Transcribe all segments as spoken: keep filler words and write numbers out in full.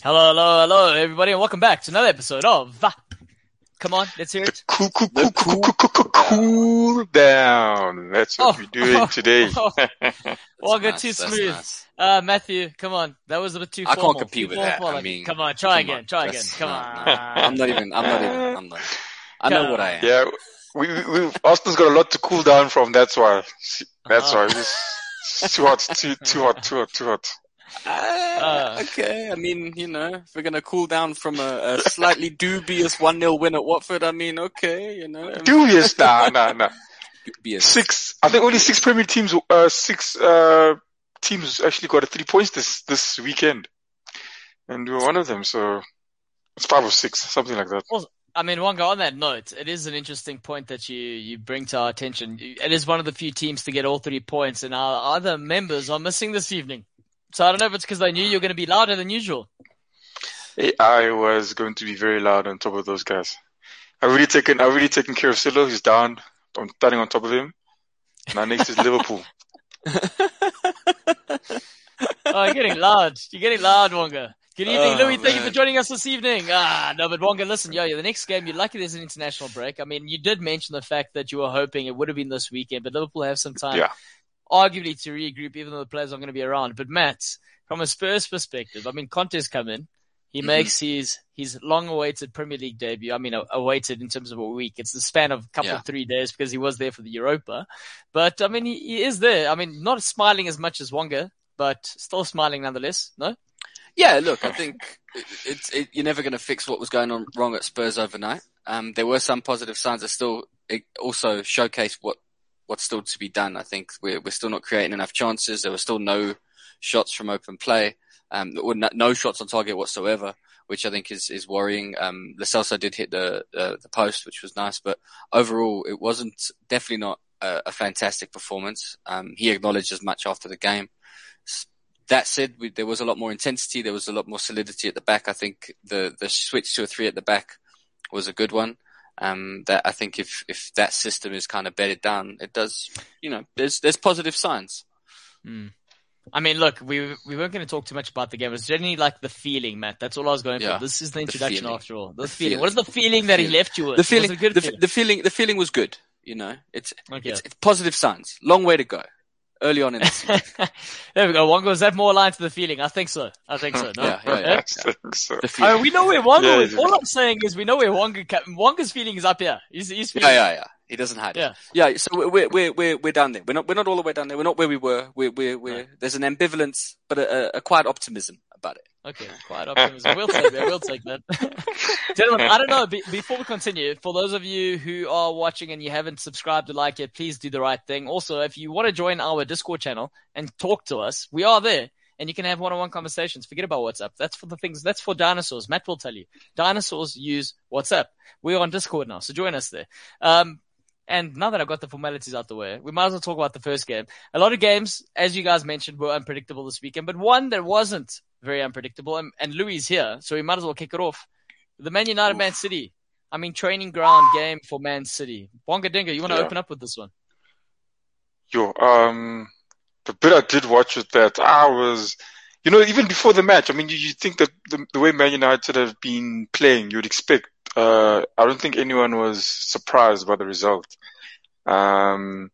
Hello, hello, hello, everybody, and welcome back to another episode of Va. Come on, let's hear it. Cool, cool, cool, cool, cool, cool, cool, cool down. That's what Oh, we're doing oh, today. oh. Walker, nice, too that's smooth. nice. Uh, Matthew, come on, that was a bit too I formal. can't compete Too with formal. that. I mean, come on, try come again, on. try again. That's- Come no, on. no. I'm not even. I'm not even. I'm not. I know what I am. Yeah, we, we, we, Austin's got a lot to cool down from. That's why. That's Uh-huh. why. It's, it's too hot, too, too hot, too hot, too hot. Uh, okay, I mean, you know, if we're gonna cool down from a, a slightly dubious one nil win at Watford, I mean, okay, you know. Dubious, nah, nah, nah. Dubious. Six, I think only six Premier teams, uh, six, uh, teams actually got a three points this, this weekend. And we were one of them, so it's five or six, something like that. I mean, Wonga, on that note, it is an interesting point that you, you bring to our attention. It is one of the few teams to get all three points, and our other members are missing this evening. So I don't know if it's because they knew you were going to be louder than usual. I was going to be very loud on top of those guys. I've really taken, I've really taken care of Silo. He's down. I'm standing on top of him. Now next is Liverpool. Oh, you're getting loud. You're getting loud, Wonga. Good evening, Oh, Louis. Thank you man. for joining us this evening. Ah, no, but Wonga, listen, yo, the next game, you're lucky there's an international break. I mean, you did mention the fact that you were hoping it would have been this weekend, but Liverpool have some time, Yeah. arguably, to regroup, even though the players aren't going to be around. But Matt, from a Spurs perspective, I mean, Conte's come in. He Mhm. makes his his long-awaited Premier League debut. I mean, awaited in terms of a week. It's the span of a couple Yeah. of three days because he was there for the Europa. But, I mean, he, he is there. I mean, not smiling as much as Wonga, but still smiling nonetheless, no? Yeah, look, I think it, it's it, you're never going to fix what was going on wrong at Spurs overnight. Um, there were some positive signs that still it also showcase what what's still to be done. I think we're we're still not creating enough chances. There were still no shots from open play, um, or no, no shots on target whatsoever, which I think is is worrying. Um, Lo Celso did hit the, the the post, which was nice, but overall it wasn't definitely not a, a fantastic performance. Um, he acknowledged as much after the game. That said, we, there was a lot more intensity. There was a lot more solidity at the back. I think the, the switch to a three at the back was a good one. Um, that I think if, if that system is kind of bedded down, it does, you know, there's, there's positive signs. Mm. I mean, look, we we weren't going to talk too much about the game. It's generally like the feeling, Matt. That's all I was going Yeah. for. This is the introduction feeling. after all. The, The feeling. feeling. What is the feeling that he Feeling. left you with? The feeling, Was it a good the, feeling? the feeling, the feeling was good. You know, it's, Okay. it's, it's positive signs. Long way to go. Early on in the season. There we go. Wonga, is that more aligned to the feeling? I think so. I think so. No? Yeah, yeah, yeah. I think so. The I feeling. mean, we know where Wonga Yeah, is. yeah. All I'm saying is we know where Wonga, ca- Wonga's feeling is up here. He's, he's feeling. Yeah, yeah, yeah. He doesn't hide Yeah. it. Yeah. So we're we're we're we're down there. We're not we're not all the way down there. We're not where we were. We're we're we're. No. There's an ambivalence, but a, a, a quiet optimism about it. Okay, quiet optimism. We'll take that. We'll take that. Gentlemen, I don't know. Be- before we continue, for those of you who are watching and you haven't subscribed or liked yet, please do the right thing. Also, if you want to join our Discord channel and talk to us, we are there. And you can have one-on-one conversations. Forget about WhatsApp. That's for the things, that's for dinosaurs. Matt will tell you. Dinosaurs use WhatsApp. We're on Discord now, so join us there. Um, and now that I've got the formalities out the way, we might as well talk about the first game. A lot of games, as you guys mentioned, were unpredictable this weekend, but one that wasn't very unpredictable, and, and Louis is here, so we might as well kick it off. The Man United Man City. I mean, training ground game for Man City. Bonga Dinga, you want to Yeah. open up with this one? Yo, um, the bit I did watch with that, I was, you know, even before the match, I mean, you, you think that the, the way Man United have been playing, you'd expect, uh, I don't think anyone was surprised by the result. Um,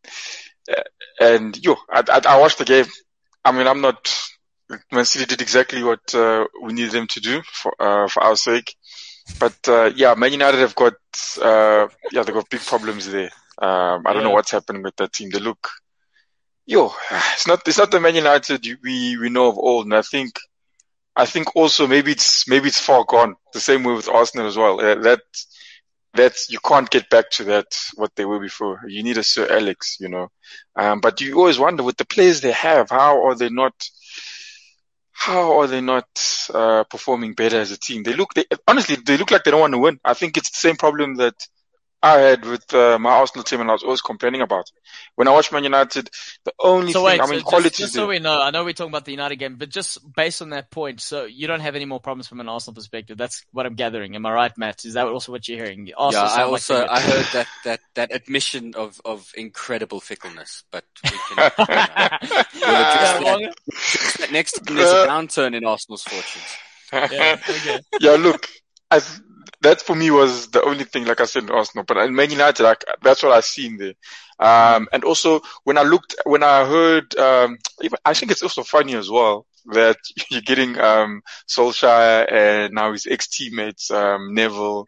and yo, I, I, I watched the game. I mean, I'm not, Man City did exactly what, uh, we needed them to do for, uh, for our sake. But, uh, yeah, Man United have got, uh, yeah, they've got big problems there. Um, I don't Yeah. know what's happening with that team. They look, yo, it's not, it's not the Man United we, we know of old. And I think, I think also maybe it's, maybe it's far gone. The same way with Arsenal as well. Uh, that, that's, you can't get back to that, what they were before. You need a Sir Alex, you know. Um, but you always wonder with the players they have, how are they not, how are they not, uh, performing better as a team? They look, they, honestly, they look like they don't want to win. I think it's the same problem that I had with uh, my Arsenal team, and I was always complaining about. When I watch Man United, the only So thing, wait, I so mean, just, quality just is so there. we know, I know we're talking about the United game, but just based on that point, so you don't have any more problems from an Arsenal perspective. That's what I'm gathering. Am I right, Matt? Is that also what you're hearing? Arsenal Yeah, I sound like also they're good. I heard that, that, that admission of, of incredible fickleness, but we can you know, we'll address Yeah, that, Wonga? address that next time there's a downturn in Arsenal's fortunes. Yeah, okay. Yeah, look, I, that for me was the only thing, like I said, in Arsenal. But in Man United, like, that's what I've seen there. Um, and also when I looked, when I heard, um, even, I think it's also funny as well that you're getting, um, Solskjaer and now his ex-teammates, um, Neville,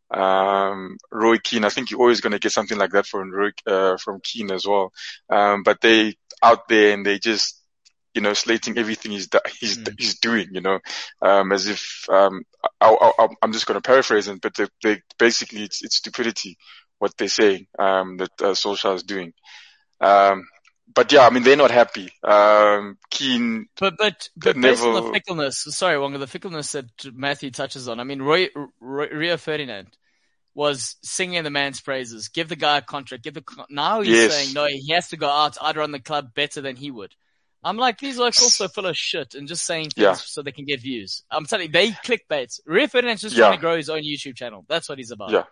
um, Roy Keane. I think you're always going to get something like that from Roy, uh, from Keane as well. Um, but they out there and they just, you know, slating everything he's, he's, mm. he's doing, you know, um, as if, um, I, I, I'm just going to paraphrase it, but they, they basically it's, it's stupidity what they're saying, um, that, uh, Solskjaer is doing. Um, but yeah, I mean, they're not happy. Um, Keane. But, but, but based on the fickleness, sorry, Wonga, the fickleness that Matthew touches on, I mean, Roy, Roy, Rio Ferdinand was singing the man's praises. Give the guy a contract. Give the, now he's yes. saying, no, he has to go out. I'd run the club better than he would. I'm like, these are also full of shit and just saying things yeah. so they can get views. I'm telling you, they clickbait. Rio Ferdinand's just yeah. trying to grow his own YouTube channel. That's what he's about. Yeah.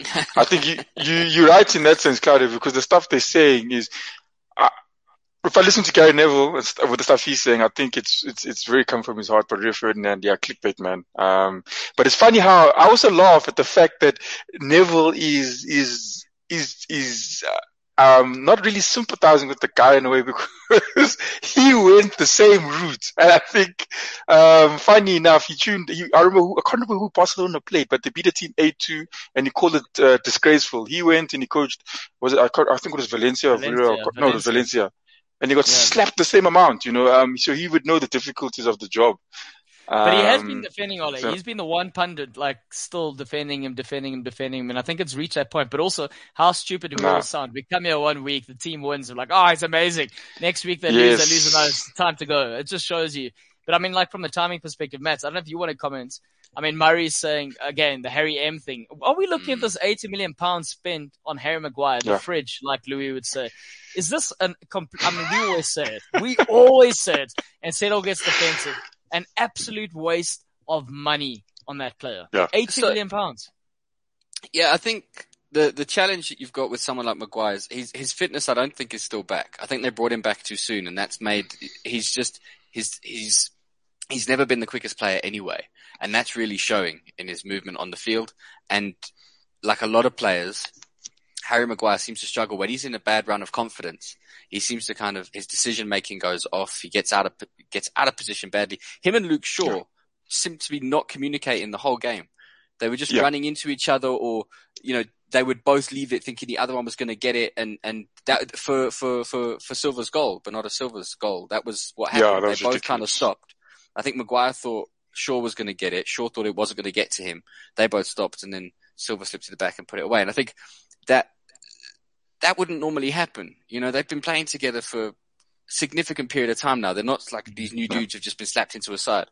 I think you, you, you're right in that sense, Claudio, because the stuff they're saying is, uh, if I listen to Gary Neville with the stuff he's saying, I think it's, it's, it's very come from his heart, but Rio Ferdinand, yeah, clickbait, man. Um, but it's funny how I also laugh at the fact that Neville is, is, is, is, uh, Um, not really sympathizing with the guy in a way because he went the same route. And I think, um, funny enough, he tuned, he, I remember who, I can't remember who Barcelona played, but they beat a team eight two and he called it, uh, disgraceful. He went and he coached, was it, I, I think it was Valencia, Valencia, or, Valencia. no, it was Valencia. And he got yeah. slapped the same amount, you know, um, so he would know the difficulties of the job. But he has been defending Ole. So, he's been the one pundit, like, still defending him, defending him, defending him. And I think it's reached that point. But also, how stupid do we nah. all sound? We come here one week, the team wins. We're like, oh, it's amazing. Next week they yes. lose, they lose, and it's time to go. It just shows you. But I mean, like, from the timing perspective, Matt, I don't know if you want to comment. I mean, Murray's saying, again, the Harry M thing. Are we looking mm. at this eighty million pounds spent on Harry Maguire, the yeah. fridge, like Louis would say? Is this an, I mean, we always say it. We always say it. And Settle gets defensive. An absolute waste of money on that player. Yeah. eighty so, million pounds. Yeah, I think the, the challenge that you've got with someone like Maguire is his, his fitness I don't think is still back. I think they brought him back too soon and that's made, he's just, he's, he's, he's never been the quickest player anyway. And that's really showing in his movement on the field. And like a lot of players, Harry Maguire seems to struggle when he's in a bad run of confidence. He seems to kind of, his decision making goes off. He gets out of, gets out of position badly. Him and Luke Shaw yeah. seem to be not communicating the whole game. They were just yeah. running into each other or, you know, they would both leave it thinking the other one was going to get it. And, and that for, for, for, for Silva's goal, but not a Silva's goal. That was what happened. Yeah, they both ridiculous. kind of stopped. I think Maguire thought Shaw was going to get it. Shaw thought it wasn't going to get to him. They both stopped and then Silva slipped to the back and put it away. And I think that, that wouldn't normally happen. You know, they've been playing together for a significant period of time now. They're not like these new dudes have just been slapped into a side.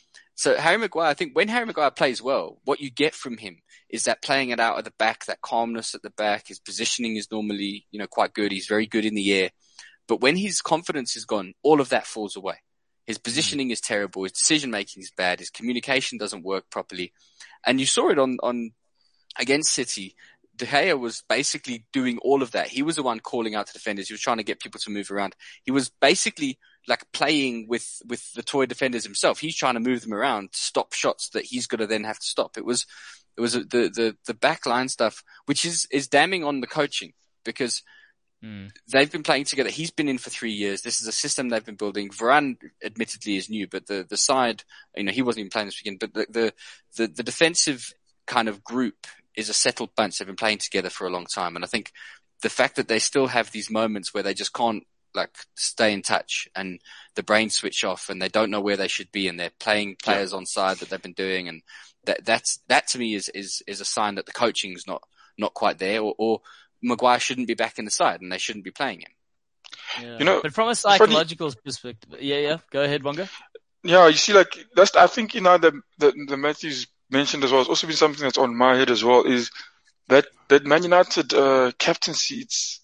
So Harry Maguire, I think when Harry Maguire plays well, what you get from him is that playing it out at the back, that calmness at the back. His positioning is normally, you know, quite good. He's very good in the air. But when his confidence is gone, all of that falls away. His positioning is terrible. His decision making is bad. His communication doesn't work properly. And you saw it on, on against City. De Gea was basically doing all of that. He was the one calling out to defenders. He was trying to get people to move around. He was basically like playing with, with the toy defenders himself. He's trying to move them around to stop shots that he's going to then have to stop. It was, it was the, the, the back line stuff, which is, is damning on the coaching because mm. they've been playing together. He's been in for three years. This is a system they've been building. Varane admittedly is new, but the, the side, you know, he wasn't even playing this weekend, but the, the, the, the defensive kind of group is a settled bunch. They've been playing together for a long time. And I think the fact that they still have these moments where they just can't like stay in touch and the brain switch off and they don't know where they should be and they're playing players yeah. on side that they've been doing. And that, that's, that to me is, is, is a sign that the coaching is not, not quite there or, or Maguire shouldn't be back in the side and they shouldn't be playing him. Yeah. You know, but from a psychological funny, perspective, yeah, yeah, go ahead, Wonga. Yeah, you see, like that's, I think, you know, the, the, the Matthews mentioned as well, it's also been something that's on my head as well, is that, that Man United, uh, captaincy, it's,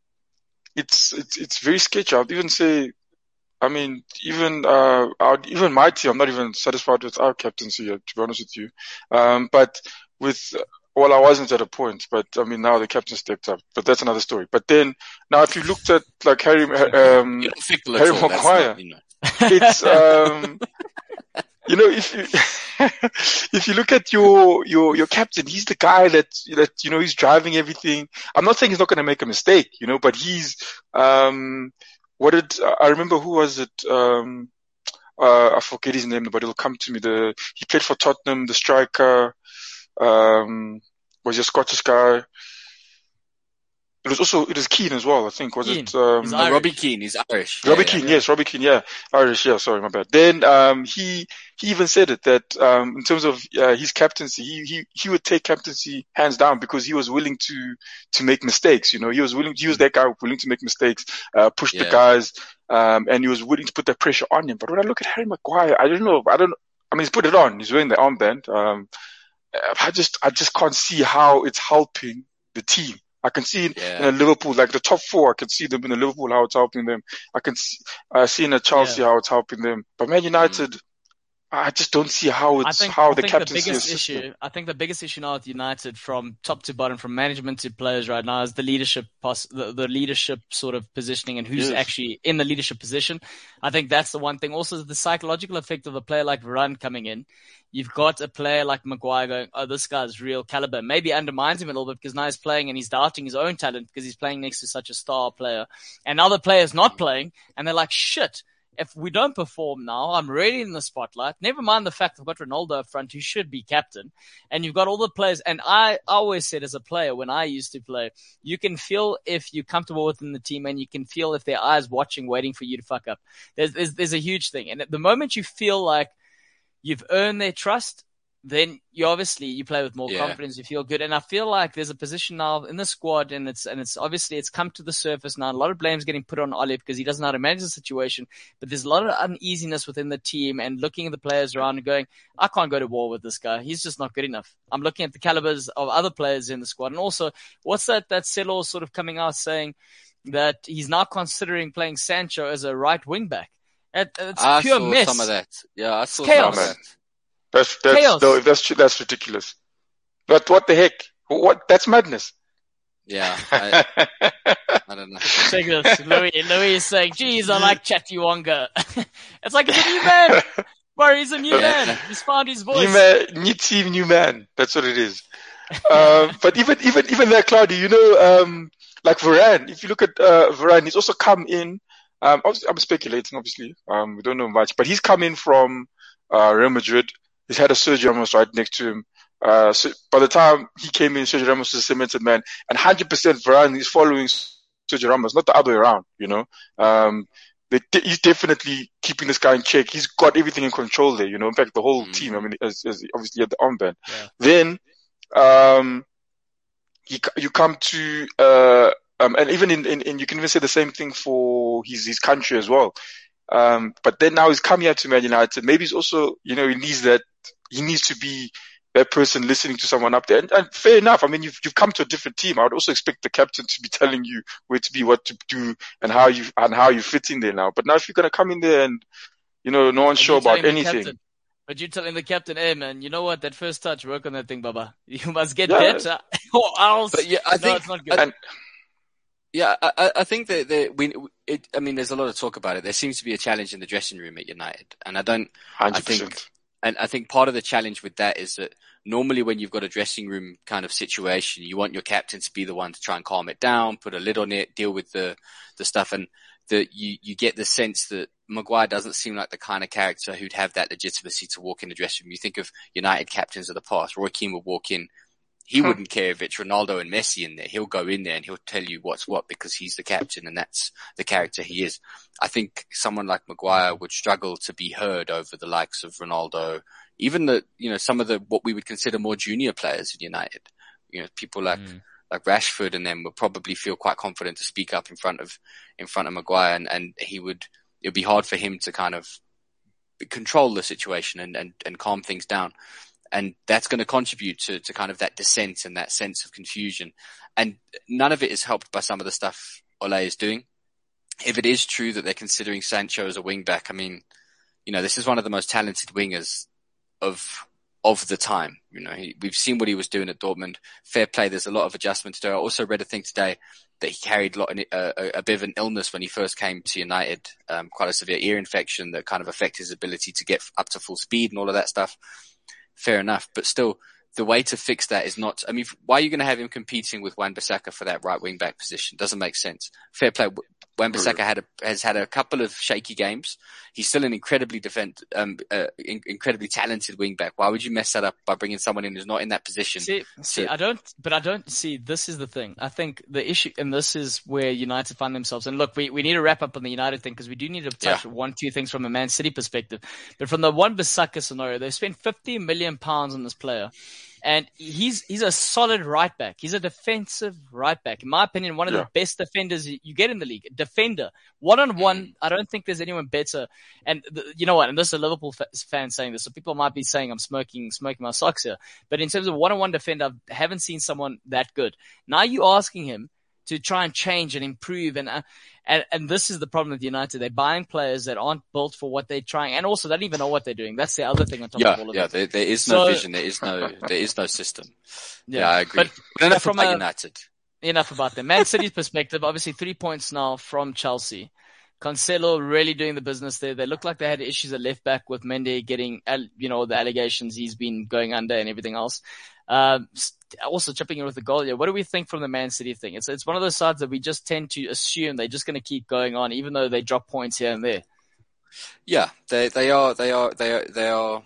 it's, it's, it's very sketchy. I'd even say, I mean, even, uh, our, even my team, I'm not even satisfied with our captaincy yet, to be honest with you. Um, but with, well, I wasn't at a point, but I mean, now the captain stepped up, but that's another story. But then, now if you looked at, like, Harry, um, Harry Maguire, it's, um, you know, if you, if you look at your, your, your captain, he's the guy that, that, you know, he's driving everything. I'm not saying he's not going to make a mistake, you know, but he's, um, what did, I remember who was it? Um, uh, I forget his name, but it'll come to me. The, he played for Tottenham, the striker, um, was a Scottish guy. It was also, it was Keane as well, I think. Was Keane. it, um, No, Robbie Keane, he's Irish. Robbie yeah, Keane, yeah. yes, Robbie Keane, yeah. Irish, yeah, sorry, my bad. Then, um, he, he even said it that, um, in terms of, uh, his captaincy, he, he, he would take captaincy hands down because he was willing to, to make mistakes, you know, he was willing, he was that guy willing to make mistakes, uh, push Yeah. the guys, um, and he was willing to put that pressure on him. But when I look at Harry Maguire, I don't know, I don't, I mean, he's put it on, he's wearing the armband, um, I just, I just can't see how it's helping the team. I can see it Yeah. in a Liverpool, like the top four, I can see them in a Liverpool, how it's helping them. I can see, uh, see in a Chelsea Yeah. how it's helping them. But Man United, mm. I just don't see how I it's, think, how I the think captaincy the biggest is. issue, I think the biggest issue now with United, from top to bottom, from management to players right now, is the leadership, pos- the, the leadership sort of positioning and who's Yes. actually in the leadership position. I think that's the one thing. Also, the psychological effect of a player like Varane coming in. You've got a player like Maguire going, oh, this guy's real caliber. Maybe undermines him a little bit because now he's playing and he's doubting his own talent because he's playing next to such a star player. And other players not playing, and they're like, shit. If we don't perform now, I'm really in the spotlight. Never mind the fact I've got Ronaldo up front, who should be captain. And you've got all the players. And I always said as a player, when I used to play, you can feel if you're comfortable within the team, and you can feel if their eyes watching, waiting for you to fuck up. There's, there's, there's a huge thing. And at the moment you feel like you've earned their trust, then you obviously, you play with more Yeah. confidence, you feel good. And I feel like there's a position now in the squad, and it's, and it's obviously it's come to the surface now. A lot of blame's getting put on Olive because he doesn't know how to manage the situation, but there's a lot of uneasiness within the team and looking at the players around and going, I can't go to war with this guy. He's just not good enough. I'm looking at the calibers of other players in the squad. And also, what's that, that Celo sort of coming out saying that he's now considering playing Sancho as a right wing back. It, it's I pure saw mess. some of that. Yeah, I saw Chaos. some of that. That's, that's, Chaos. no, if that's true, that's ridiculous. But what the heck? What, that's madness. Yeah, I, I don't know. Check this. Louis, Louis is saying, geez, I like Chatty Wonga. It's like he's a new man. Bro, he's a new Yeah. man. He's found his voice. New man, new team, new man. That's what it is. um, but even, even, even there, Claudia, you know, um, like Varane, if you look at, uh, Varane, he's also come in, um, obviously, I'm speculating, obviously. Um, we don't know much, but he's come in from, uh, Real Madrid. He's had a Sergio Ramos right next to him. Uh, so by the time he came in, Sergio Ramos was a cemented man, and one hundred percent Varane is following Sergio Ramos, not the other way around, you know. Um, they, he's definitely keeping this guy in check. He's got everything in control there, you know. In fact, the whole mm. team, I mean, as, as obviously at the armband. Yeah. Then, um, you, you come to, uh, um, and even in, in, in, you can even say the same thing for his, his country as well. Um, but then now he's come here to Man United. Maybe he's also, you know, he needs that, he needs to be that person listening to someone up there. And, and fair enough. I mean, you've, you've come to a different team. I would also expect the captain to be telling you where to be, what to do, and how you, and how you fit in there now. But now if you're going to come in there and, you know, no one's sure about anything. Captain, but you're telling the captain, hey man, you know what? That first touch, work on that thing, Baba. You must get Yeah. better or else. But yeah, I no, think, it's not good. And, yeah, I, I think that, that we, it, I mean, there's a lot of talk about it. There seems to be a challenge in the dressing room at United. And I don't, one hundred I percent. think, and I think part of the challenge with that is that normally when you've got a dressing room kind of situation, you want your captain to be the one to try and calm it down, put a lid on it, deal with the, the stuff. And that you, you get the sense that Maguire doesn't seem like the kind of character who'd have that legitimacy to walk in the dressing room. You think of United captains of the past. Roy Keane would walk in. He Hmm. wouldn't care if it's Ronaldo and Messi in there. He'll go in there and he'll tell you what's what because he's the captain and that's the character he is. I think someone like Maguire would struggle to be heard over the likes of Ronaldo, even the, you know, some of the, what we would consider more junior players in United. You know, people like, Mm. like Rashford and them would probably feel quite confident to speak up in front of, in front of Maguire and, and he would, it would be hard for him to kind of control the situation and, and, and calm things down. And that's going to contribute to, to kind of that dissent and that sense of confusion. And none of it is helped by some of the stuff Ole is doing. If it is true that they're considering Sancho as a wing back, I mean, you know, this is one of the most talented wingers of, of the time. You know, he, we've seen what he was doing at Dortmund. Fair play. There's a lot of adjustment to do. I also read a thing today that he carried a, lot, uh, a, a bit of an illness when he first came to United, um, quite a severe ear infection that kind of affected his ability to get up to full speed and all of that stuff. Fair enough. But still, the way to fix that is not, I mean, why are you going to have him competing with Wan-Bissaka for that right wing back position? Doesn't make sense. Fair play. Wan-Bissaka had a, has had a couple of shaky games. He's still an incredibly defend, um, uh, in, incredibly talented wing back. Why would you mess that up by bringing someone in who's not in that position? See, see, I don't, but I don't see, this is the thing. I think the issue, and this is where United find themselves. And look, we, we need to wrap up on the United thing because we do need to touch Yeah. one, two things from a Man City perspective. But from the Wan-Bissaka scenario, they spent fifty million pounds on this player. And he's he's a solid right back. He's a defensive right back. In my opinion, one of Yeah. the best defenders you get in the league. Defender. One-on-one, I don't think there's anyone better. And the, you know what? And this is a Liverpool fa- fan saying this, so people might be saying I'm smoking smoking my socks here. But in terms of one-on-one defender, I haven't seen someone that good. Now you're asking him to try and change and improve. And, uh, and, and this is the problem with United. They're buying players that aren't built for what they're trying and also they don't even know what they're doing. That's the other thing on top Yeah, of all of yeah. it. There, there is no So- vision. There is no, there is no system. Yeah. Yeah, I agree. But- But enough from about a- United. Enough about them. Man City's perspective, obviously three points now from Chelsea. Cancelo really doing the business there. They look like they had issues at left back with Mendy getting, you know, the allegations he's been going under and everything else. Um, also chipping in with the goal. Yeah, what do we think from the Man City thing? It's it's one of those sides that we just tend to assume they're just going to keep going on, even though they drop points here and there. Yeah, they they are they are they are they are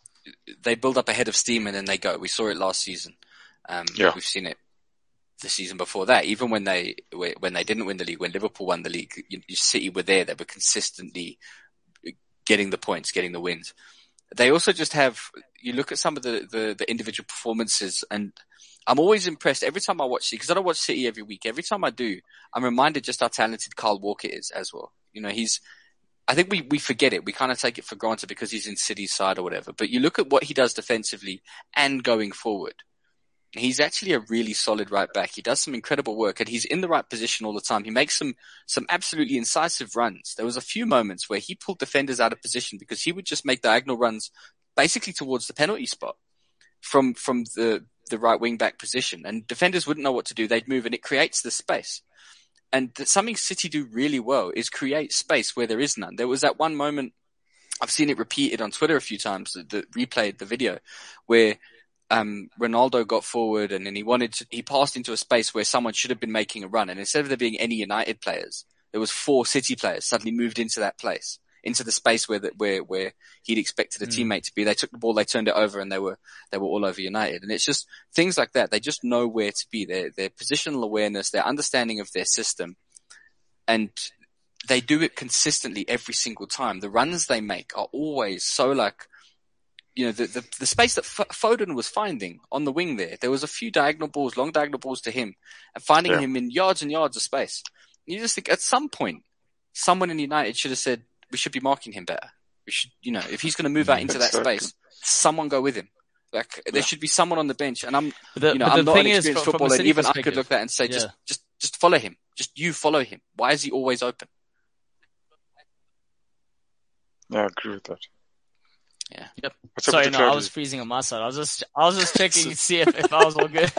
they build up a head of steam and then they go. We saw it last season. Um, Yeah. We've seen it the season before that. Even when they when they didn't win the league, when Liverpool won the league, City were there. They were consistently getting the points, getting the wins. They also just have. You look at some of the the, the individual performances, and I'm always impressed every time I watch City because I don't watch City every week. Every time I do, I'm reminded just how talented Kyle Walker is as well. You know, he's. I think we, we forget it. We kind of take it for granted because he's in City's side or whatever. But you look at what he does defensively and going forward. He's actually a really solid right back. He does some incredible work and he's in the right position all the time. He makes some, some absolutely incisive runs. There was a few moments where he pulled defenders out of position because he would just make diagonal runs basically towards the penalty spot from, from the, the right wing back position. And defenders wouldn't know what to do. They'd move and it creates the space. And something City do really well is create space where there is none. There was that one moment, I've seen it repeated on Twitter a few times, that replayed the video, where um Ronaldo got forward and then he wanted to, he passed into a space where someone should have been making a run. And instead of there being any United players, there was four City players suddenly moved into that place, into the space where the, where where he'd expected a mm. teammate to be. They took the ball, they turned it over, and they were they were all over United. And it's just things like that. They just know where to be. Their their positional awareness, their understanding of their system, and they do it consistently every single time. The runs they make are always so like, you know, the the, the space that F- Foden was finding on the wing there. There was a few diagonal balls, long diagonal balls to him, and finding yeah. him in yards and yards of space. You just think at some point, someone in United should have said, we should be marking him better. We should, you know, if he's going to move out into that space, someone go with him. Like there yeah. should be someone on the bench. And I'm, the, you know, I'm not an experienced is, footballer. And even I could look at that and say, yeah. just, just, just follow him. Just you follow him. Why is he always open? Yeah, I agree with that. Yeah. Yep. Sorry, no, I was freezing on my side. I was just, I was just checking to see if, if I was all good.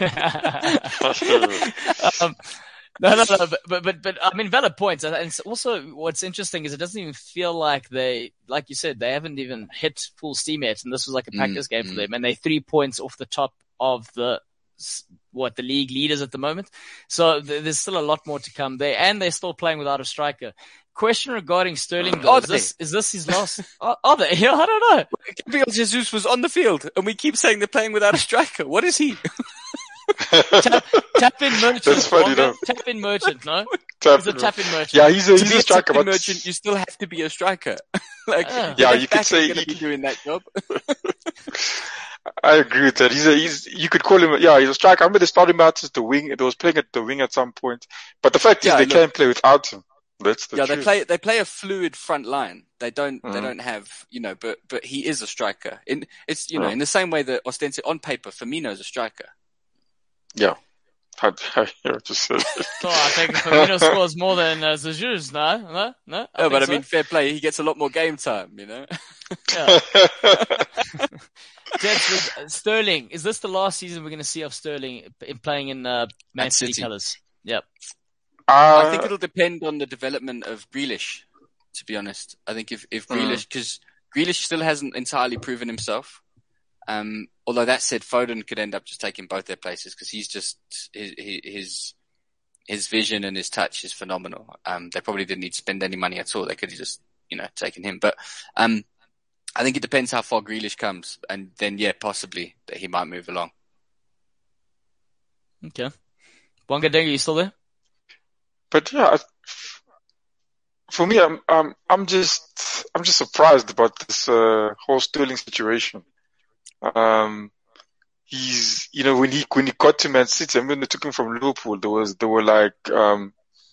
um, No, no, no, but, but, but, but, I mean, valid points. And also what's interesting is it doesn't even feel like they, like you said, they haven't even hit full steam yet. And this was like a practice mm, game mm. for them. And they're three points off the top of the, what, the league leaders at the moment. So th- there's still a lot more to come there. And they're still playing without a striker. Question regarding Sterling, though. Is this, is this his last? are, are they? Yeah, I don't know. Gabriel Jesus was on the field and we keep saying they're playing without a striker. What is he? tap, tap in merchant. That's funny, though. Tap in merchant, no? Tap he's a tap in merchant. Yeah, he's a, he's a striker. But merchant, you still have to be a striker. like, yeah, yeah you could say he's going to be doing that job. I agree with that. He's a, he's, you could call him, yeah, he's a striker. I remember they started him out as the wing. They was playing at the wing at some point. But the fact yeah, is they look, can't play without him. That's the yeah, truth. they play, they play a fluid front line. They don't, mm-hmm. they don't have, you know, but, but he is a striker. In, it's, you know, mm-hmm. in the same way that ostensibly on paper, Firmino's a striker. Yeah. I, I, I just said so I think Firmino scores more than uh, Jesus, no? No? No? I no, but I so. mean, fair play. He gets a lot more game time, you know? Yeah. Jets, uh, Sterling, is this the last season we're going to see of Sterling in playing in uh, Man City, City colours? Yep. Uh, I think it'll depend on the development of Grealish, to be honest. I think if, if Grealish, because Grealish still hasn't entirely proven himself. Um, although that said, Foden could end up just taking both their places because he's just, his, his, his vision and his touch is phenomenal. Um, they probably didn't need to spend any money at all. They could have just, you know, taken him. But, um, I think it depends how far Grealish comes. And then, yeah, possibly that he might move along. Okay. Bonga Dengue, you still there? But yeah, for me, I'm, I'm, I'm just, I'm just surprised about this, uh, whole Sterling situation. Um, he's, you know, when he, when he got to Man City, and when they took him from Liverpool, there was, there were like, um,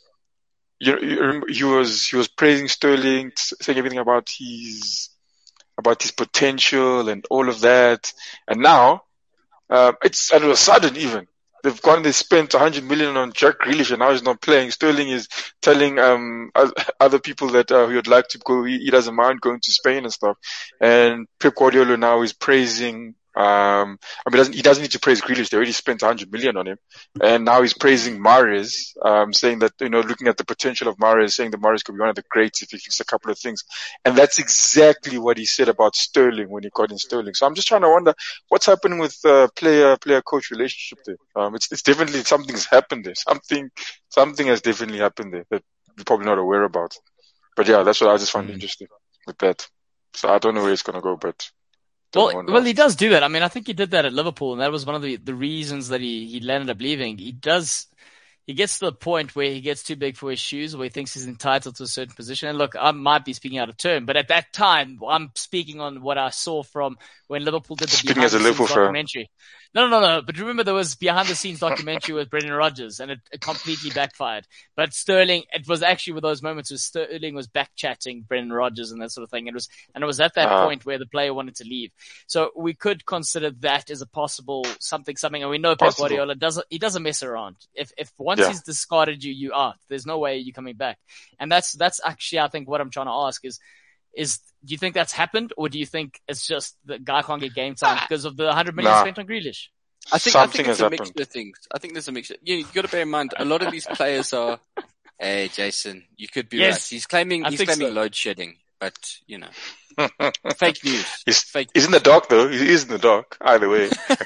you know, you remember, he was, he was praising Sterling, saying everything about his, about his potential and all of that. And now, um, it's, all of a sudden even, they've gone, they spent one hundred million on Jack Grealish and now he's not playing. Sterling is telling, um, other people that, uh, he would like to go, he, he doesn't mind going to Spain and stuff. And Pep Guardiola now is praising, um, I mean, doesn't, he doesn't need to praise Grealish. They already spent one hundred million on him. And now he's praising Mahrez, um, saying that, you know, looking at the potential of Mahrez, saying that Mahrez could be one of the greats if he fixes a couple of things. And that's exactly what he said about Sterling when he got in Sterling. So I'm just trying to wonder what's happening with, uh, player, player coach relationship there. Um, it's, it's definitely, something's happened there. Something, something has definitely happened there that we're probably not aware about. But yeah, that's what I just found mm-hmm. interesting with that. So I don't know where it's going to go, but. Well, well, he does do that. I mean, I think he did that at Liverpool, and that was one of the, the reasons that he, he ended up leaving. He does, he gets to the point where he gets too big for his shoes, where he thinks he's entitled to a certain position. And look, I might be speaking out of turn, but at that time, I'm speaking on what I saw from when Liverpool did the speaking as a Liverpool documentary. No, no, no, no. But remember, there was behind the scenes documentary with Brendan Rodgers, and it, it completely backfired. But Sterling, it was actually with those moments where Sterling was back chatting Brendan Rodgers and that sort of thing. It was, and it was at that uh, point where the player wanted to leave. So we could consider that as a possible something, something. And we know Pep Guardiola doesn't, he doesn't mess around. If, if once yeah. he's discarded you, you are. There's no way you're coming back. And that's, that's actually, I think, what I'm trying to ask is, is, do you think that's happened, or do you think it's just the guy can't get game time because of the one hundred million nah. spent on Grealish? I think, I think it's a mixture happened. of things. I think there's a mixture. You, you got to bear in mind, a lot of these players are, hey, Jason, you could be yes, right. He's claiming, I he's claiming so. load shedding, but, you know, fake news. He's, fake he's in the dark though. He is in the dark, either way.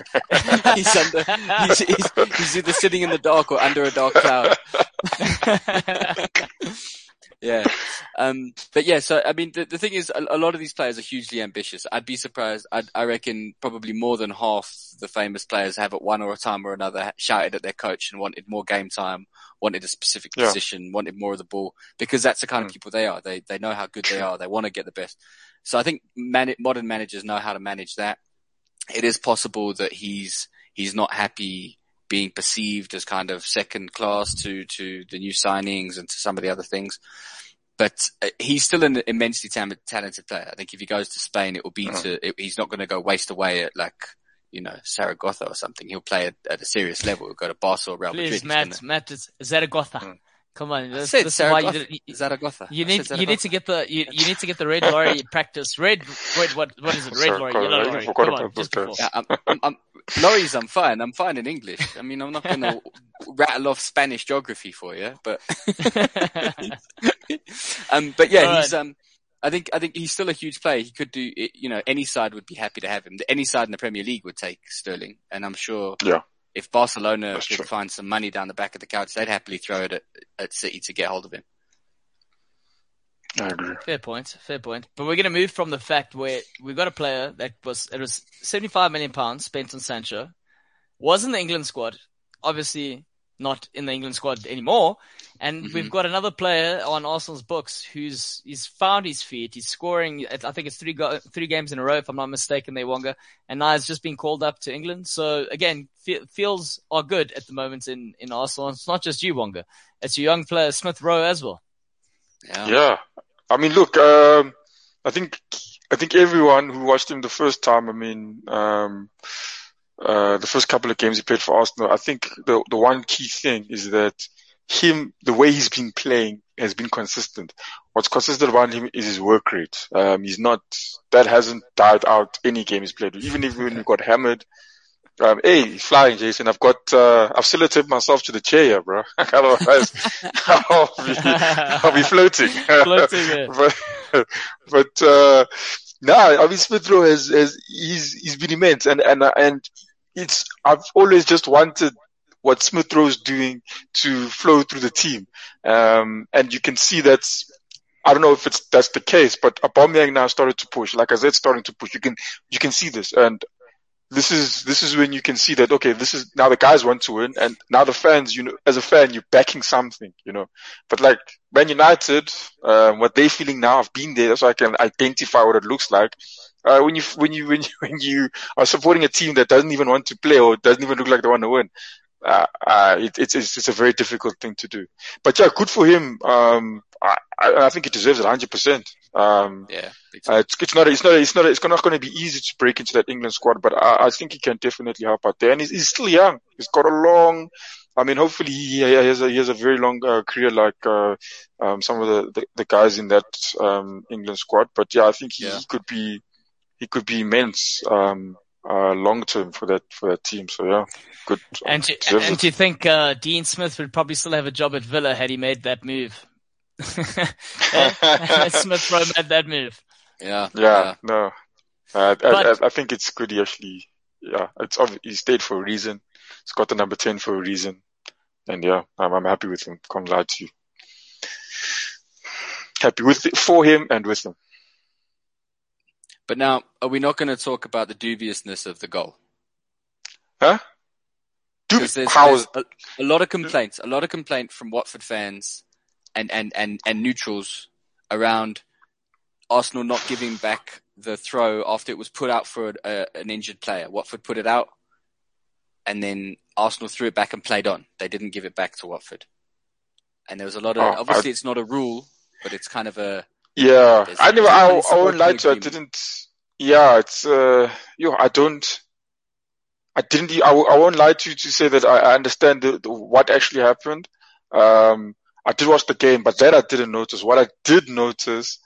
he's under, he's, he's, he's either sitting in the dark or under a dark cloud. Yeah. Um, but yeah, so, I mean, the, the thing is, a, a lot of these players are hugely ambitious. I'd be surprised. I'd, I reckon probably more than half the famous players have at one or a time or another shouted at their coach and wanted more game time, wanted a specific yeah. position, wanted more of the ball, because that's the kind mm. of people they are. They, they know how good they are. They want to get the best. So I think man, modern managers know how to manage that. It is possible that he's, he's not happy being perceived as kind of second class to, to the new signings and to some of the other things. But uh, he's still an immensely tam- talented player. I think if he goes to Spain, it will be mm-hmm. to, it, he's not going to go waste away at like, you know, Zaragoza or something. He'll play at, at a serious level. He'll go to Barca or Real Madrid. Please, Matt, gonna... Matt, it's Zaragoza. Mm. Come on, this, I said this Zaragoza. Is why you, did, Zaragoza. You need, Zaragoza. you need to get the, you, you need to get the red lorry practice. Red, wait, what, what is it? Red Sorry, lorry, God, yellow lorry. Come on, just before. Yeah, I'm, I'm, I'm, lorries, I'm fine. I'm fine in English. I mean, I'm not going to rattle off Spanish geography for you, but, um, but yeah, right. he's, um, I think, I think he's still a huge player. He could do, you know, any side would be happy to have him. Any side in the Premier League would take Sterling, and I'm sure. Yeah. If Barcelona That's could true. find some money down the back of the couch, they'd happily throw it at, at City to get hold of him. I agree. Fair point, fair point. But we're going to move from the fact where we've got a player that was, it was seventy-five million pounds spent on Sancho, was in the England squad, obviously not in the England squad anymore. And mm-hmm. we've got another player on Arsenal's books who's, he's found his feet. He's scoring, I think it's three go, three games in a row, if I'm not mistaken, there, Wonga. And now he's just been called up to England. So again, fe- feels are good at the moment in, in Arsenal. It's not just you, Wonga. It's your young player, Smith Rowe, as well. Yeah. Yeah. I mean, look, um, I think, I think everyone who watched him the first time, I mean, um, uh, the first couple of games he played for Arsenal, I think the, the one key thing is that him, the way he's been playing has been consistent. What's consistent about him is his work rate. Um, he's not, that hasn't died out any game he's played. Even if when he got hammered, Um, hey, he's flying, Jason. I've got, uh, I've sellotapped myself to the chair here, bro. Otherwise, I'll be, I'll be floating. Floating, yeah. but, but, uh, nah, I mean, Smith Rowe has, has, he's, he's been immense. And, and, and it's, I've always just wanted what Smith Rowe's doing to flow through the team. Um, and you can see that's, I don't know if it's, that's the case, but Aubameyang now started to push. Like I said, starting to push. You can, you can see this. And, This is, this is when you can see that, okay, this is, now the guys want to win, and now the fans, you know, as a fan, you're backing something, you know. But like, Man United, um, what they're feeling now, I've been there, so I can identify what it looks like. Uh, when you, when you, when you, when you are supporting a team that doesn't even want to play or doesn't even look like they want to win, uh, uh, it, it's, it's, it's a very difficult thing to do. But yeah, good for him. Um, I, I, I think he deserves it one hundred percent. Um, Yeah. uh, it's, it's not, it's not, it's not, it's not going to be easy to break into that England squad, but I, I think he can definitely help out there. And he's, he's still young. He's got a long, I mean, hopefully he has a, he has a very long uh, career like, uh, um, some of the, the, the guys in that, um, England squad. But yeah, I think he, Yeah. he could be, he could be immense, um, uh, long term for that, for that team. So yeah, good. And do, Deserves and it. do you think uh, Dean Smith would probably still have a job at Villa had he made that move? Had Smith Rowe made that move. Yeah. Yeah, no. Uh, I, But- I, I think it's good he actually, yeah, it's obvious, he stayed for a reason. He's got the number ten for a reason. And yeah, I'm, I'm happy with him. Can't lie to you. Happy with it, for him and with him. But now, are we not going to talk about the dubiousness of the goal? Huh? Dude, Because there's, how there's is, a, a lot of complaints, a lot of complaint from Watford fans and, and, and, and neutrals around Arsenal not giving back the throw after it was put out for a, a, an injured player. Watford put it out, and then Arsenal threw it back and played on. They didn't give it back to Watford. And there was a lot of, Oh, obviously I- it's not a rule, but it's kind of a, yeah, There's- I never, there's I, an I won't lie to you, I unspoken didn't, yeah, it's, uh, yo, I don't, I didn't, I, I won't lie to you to say that I, I understand the, the, what actually happened. Um, I did watch the game, but that I didn't notice. What I did notice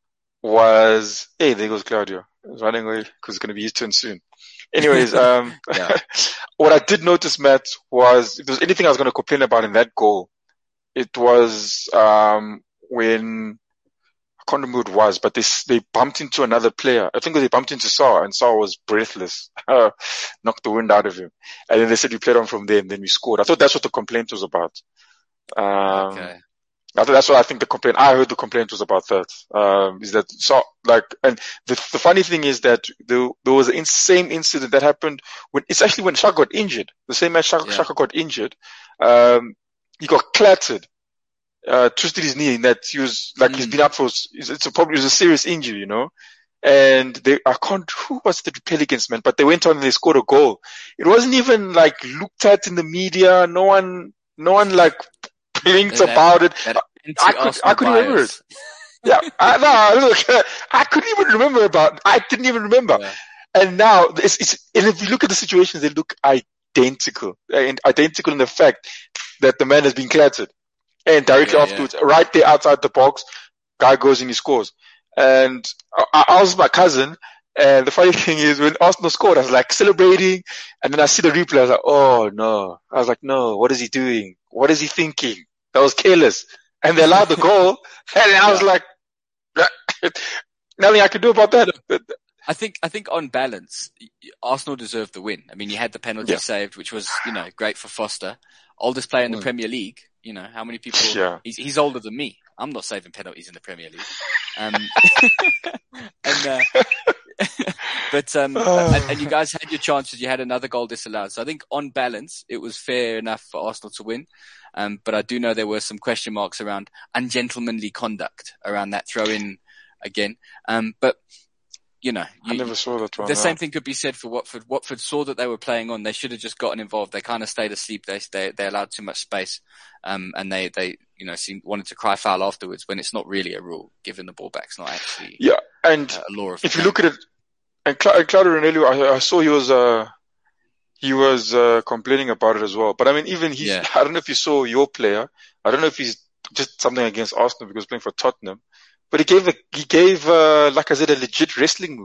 was, hey, there goes Claudio. He's running away because it's going to be his turn soon. Anyways, um, Yeah. what I did notice, Matt, was if there was anything I was going to complain about in that goal, it was, um, when, I can't remember who it was, but they, they bumped into another player. I think they bumped into Saar, and Saar was breathless. Knocked the wind out of him. And then they said we played on from there, and then we scored. I thought that's what the complaint was about. Um, okay. I thought that's what I think the complaint, I heard the complaint was about that. Um, is that, so, like, and the, the funny thing is that there, there was the same incident that happened when, it's actually when Shaka got injured. The same match Shaka, Yeah. Shaka got injured. Um, he got clattered. Uh, twisted his knee in that he was, like, he's Mm. been out for, it's, it's a probably, it was a serious injury, you know? And they, I can't, who was the play against, man? But they went on and they scored a goal. It wasn't even, like, looked at in the media. No one, no one, like, blinked That- about it. That I could, anti-Arsenal I couldn't remember bias. it. Yeah, I, no, look, I couldn't even remember about, I didn't even remember. Yeah. And now, it's, it's, and if you look at the situations, they look identical. And identical in the fact that the man has been clattered. And directly Yeah, afterwards, right there outside the box, guy goes and he scores. And I, I was with my cousin, and the funny thing is when Arsenal scored, I was like celebrating, and then I see the replay, I was like, oh no. I was like, no, what is he doing? What is he thinking? That was careless. And they allowed the goal, and I was Yeah. like, nothing I could do about that. I think, I think on balance, y- y- Arsenal deserved the win. I mean, you had the penalty Yeah. saved, which was, you know, great for Foster. Oldest player in the Mm. Premier League. You know, how many people, Yeah. he's, he's older than me. I'm not saving penalties in the Premier League. Um, and, uh, but, um, and, and you guys had your chances. You had another goal disallowed. So I think on balance, it was fair enough for Arsenal to win. Um, but I do know there were some question marks around ungentlemanly conduct around that throw in again. Um, but, you know, I you, never saw that one. the no. same thing could be said for Watford. Watford saw that they were playing on. They should have just gotten involved. They kind of stayed asleep. They they, they allowed too much space, um, and they they you know seemed, wanted to cry foul afterwards when it's not really a rule. Giving the ball back is not actually Yeah, and uh, a law of. if the you game. look at it, and Cla- Claudio Ranieri, I, I saw he was, uh, he was, uh, complaining about it as well. But I mean, even he's, Yeah. I don't know if you saw your player. I don't know if he's just something against Arsenal because he's playing for Tottenham, but he gave, a, he gave, uh, like I said, a legit wrestling move.